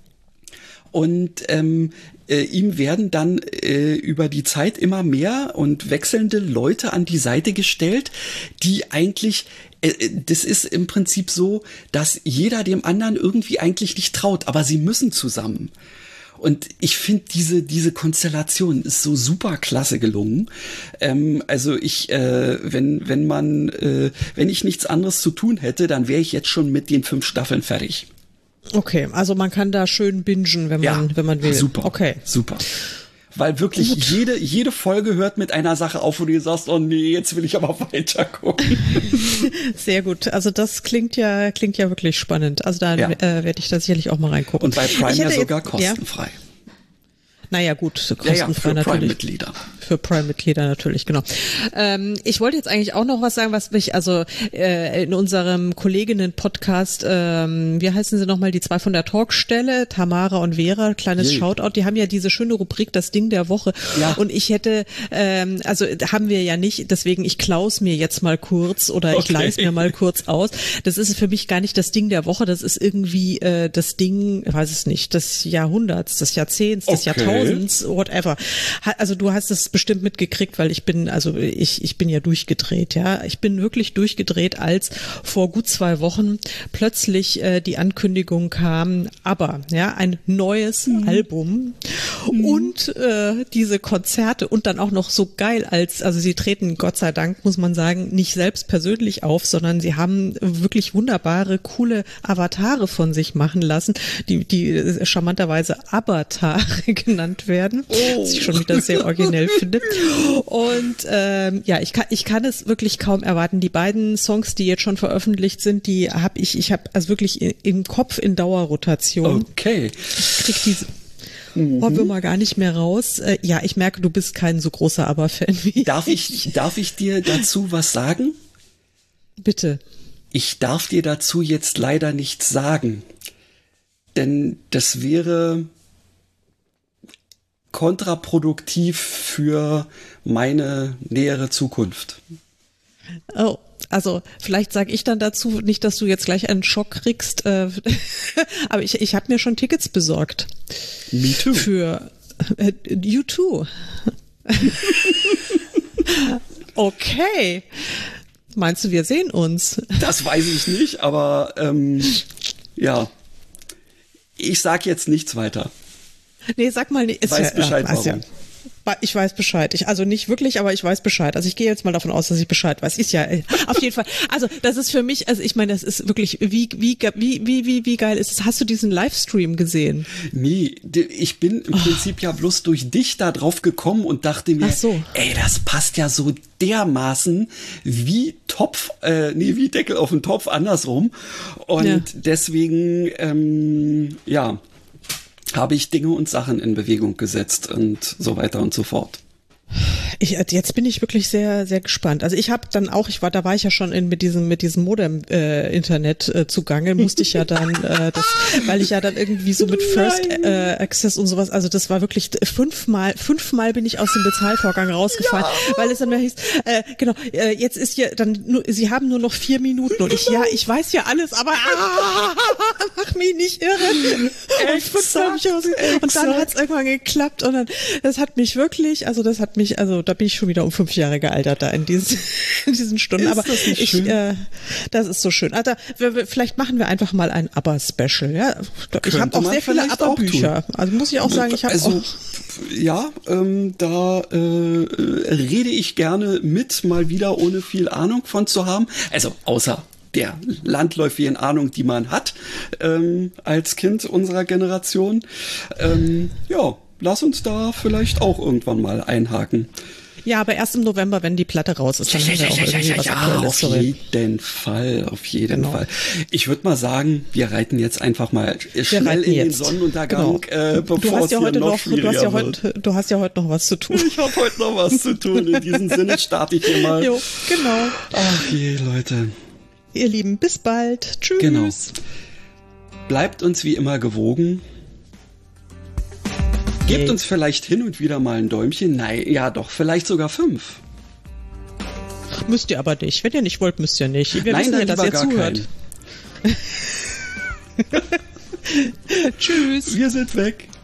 Und ähm, äh, ihm werden dann äh, über die Zeit immer mehr und wechselnde Leute an die Seite gestellt, die eigentlich, äh, das ist im Prinzip so, dass jeder dem anderen irgendwie eigentlich nicht traut, aber sie müssen zusammen. Und ich finde, diese diese Konstellation ist so super klasse gelungen. Ähm, also ich, äh, wenn wenn man, äh, wenn ich nichts anderes zu tun hätte, dann wäre ich jetzt schon mit den fünf Staffeln fertig. Okay, also man kann da schön bingen, wenn man, ja, wenn man will. Super, okay. super. weil wirklich Gut. jede jede Folge hört mit einer Sache auf, wo du sagst, oh nee, jetzt will ich aber weiter gucken. Sehr gut. Also das klingt ja klingt ja wirklich spannend. Also da ja. äh, werde ich da sicherlich auch mal reingucken. Und bei Prime ja sogar jetzt, kostenfrei. Ja. Naja, gut, kostenfrei ja, ja, für natürlich. Prime-Mitglieder. Für Prime-Mitglieder natürlich, genau. Ähm, ich wollte jetzt eigentlich auch noch was sagen, was mich, also äh, in unserem Kolleginnen-Podcast, ähm, wie heißen sie nochmal, die zwei von der Talkstelle, Tamara und Vera, kleines Je. Shoutout, die haben ja diese schöne Rubrik, das Ding der Woche. Ja. Und ich hätte, ähm, also haben wir ja nicht, deswegen ich klaus mir jetzt mal kurz oder okay. ich leih's mir mal kurz aus. Das ist für mich gar nicht das Ding der Woche, das ist irgendwie äh, das Ding, ich weiß es nicht, des Jahrhunderts, des Jahrzehnts, des okay. Jahrtausends. Whatever. Also du hast es bestimmt mitgekriegt, weil ich bin, also ich, ich bin ja durchgedreht, ja. Ich bin wirklich durchgedreht, als vor gut zwei Wochen plötzlich äh, die Ankündigung kam, aber, ja, ein neues mhm. Album mhm. und äh, diese Konzerte und dann auch noch so geil als, also sie treten, Gott sei Dank, muss man sagen, nicht selbst persönlich auf, sondern sie haben wirklich wunderbare, coole Avatare von sich machen lassen, die, die charmanterweise Avatare genannt werden, oh. was ich schon wieder sehr originell finde. Und ähm, ja, ich kann ich kann es wirklich kaum erwarten. Die beiden Songs, die jetzt schon veröffentlicht sind, die habe ich ich habe also wirklich im Kopf in Dauerrotation. Okay. Ich krieg diese Mhm. Hoffen wir mal gar nicht mehr raus. Äh, ja, ich merke, du bist kein so großer ABBA-Fan wie darf ich. ich. Darf ich dir dazu was sagen? Bitte. Ich darf dir dazu jetzt leider nichts sagen. Denn das wäre kontraproduktiv für meine nähere Zukunft. Oh, also vielleicht sage ich dann dazu, nicht, dass du jetzt gleich einen Schock kriegst, äh, aber ich, ich habe mir schon Tickets besorgt. Me too. Für äh, you too. Okay. Meinst du, wir sehen uns? Das weiß ich nicht, aber ähm, ja. Ich sag jetzt nichts weiter. Nee, sag mal nicht. Ich weiß Bescheid, ja, warum. Ja. Ich weiß Bescheid. Ich, also nicht wirklich, aber ich weiß Bescheid. Also ich gehe jetzt mal davon aus, dass ich Bescheid weiß. Ist ja auf jeden Fall. Also das ist für mich, also ich meine, das ist wirklich, wie, wie, wie, wie, wie, wie geil ist es? Hast du diesen Livestream gesehen? Nee, ich bin im oh. Prinzip ja bloß durch dich da drauf gekommen und dachte mir, Ach so. ey, das passt ja so dermaßen wie Topf, äh, nee, wie Deckel auf den Topf, andersrum. Und ja. deswegen, ähm, ja, habe ich Dinge und Sachen in Bewegung gesetzt und so weiter und so fort. Ich, jetzt bin ich wirklich sehr, sehr gespannt. Also ich habe dann auch, ich war, da war ich ja schon in, mit diesem, mit diesem Modem-Internet äh, äh, zugange, musste ich ja dann, äh, das, weil ich ja dann irgendwie so mit First äh, Access und sowas, also das war wirklich fünfmal, fünfmal bin ich aus dem Bezahlvorgang rausgefallen, ja. weil es dann mehr hieß, äh, genau, äh, jetzt ist ja dann, nur, sie haben nur noch vier Minuten und ich, ja, ich weiß ja alles, aber ah, mach mich nicht irre. Exakt, und, ich und dann hat es irgendwann geklappt und dann, das hat mich wirklich, also das hat mich, also da bin ich schon wieder um fünf Jahre gealtert da in diesen, in diesen Stunden. Ist aber das nicht ich, schön? Äh, das ist so schön. Also wir, wir, vielleicht machen wir einfach mal ein ABBA-Special. Ja? Ich habe auch sehr viele ABBA-Bücher. Also muss ich auch sagen, ich habe also, auch... Ja, ähm, da äh, rede ich gerne mit, mal wieder ohne viel Ahnung von zu haben. Also außer der landläufigen Ahnung, die man hat ähm, als Kind unserer Generation. Ähm, ja, lass uns da vielleicht auch irgendwann mal einhaken. Ja, aber erst im November, wenn die Platte raus ist, dann ja, haben wir ja, auch ja, irgendwie ja, was ja, Aktuelles. auf Sorry. jeden Fall, auf jeden genau. Fall. Ich würde mal sagen, wir reiten jetzt einfach mal schnell in den Sonnenuntergang, genau. äh, bevor es ja hier noch, noch schwieriger du hast ja wird. Heute, du hast ja heute noch was zu tun. Ich habe heute noch was zu tun. In diesem Sinne starte ich hier mal. Jo, genau. Ach je, Leute. Ihr Lieben, bis bald. Tschüss. Genau. Bleibt uns wie immer gewogen. Gebt okay. uns vielleicht hin und wieder mal ein Däumchen. Nein, ja doch, vielleicht sogar fünf. Müsst ihr aber nicht. Wenn ihr nicht wollt, müsst ihr nicht. Wir Nein, wissen ja, dass ihr zuhört. Tschüss. Wir sind weg.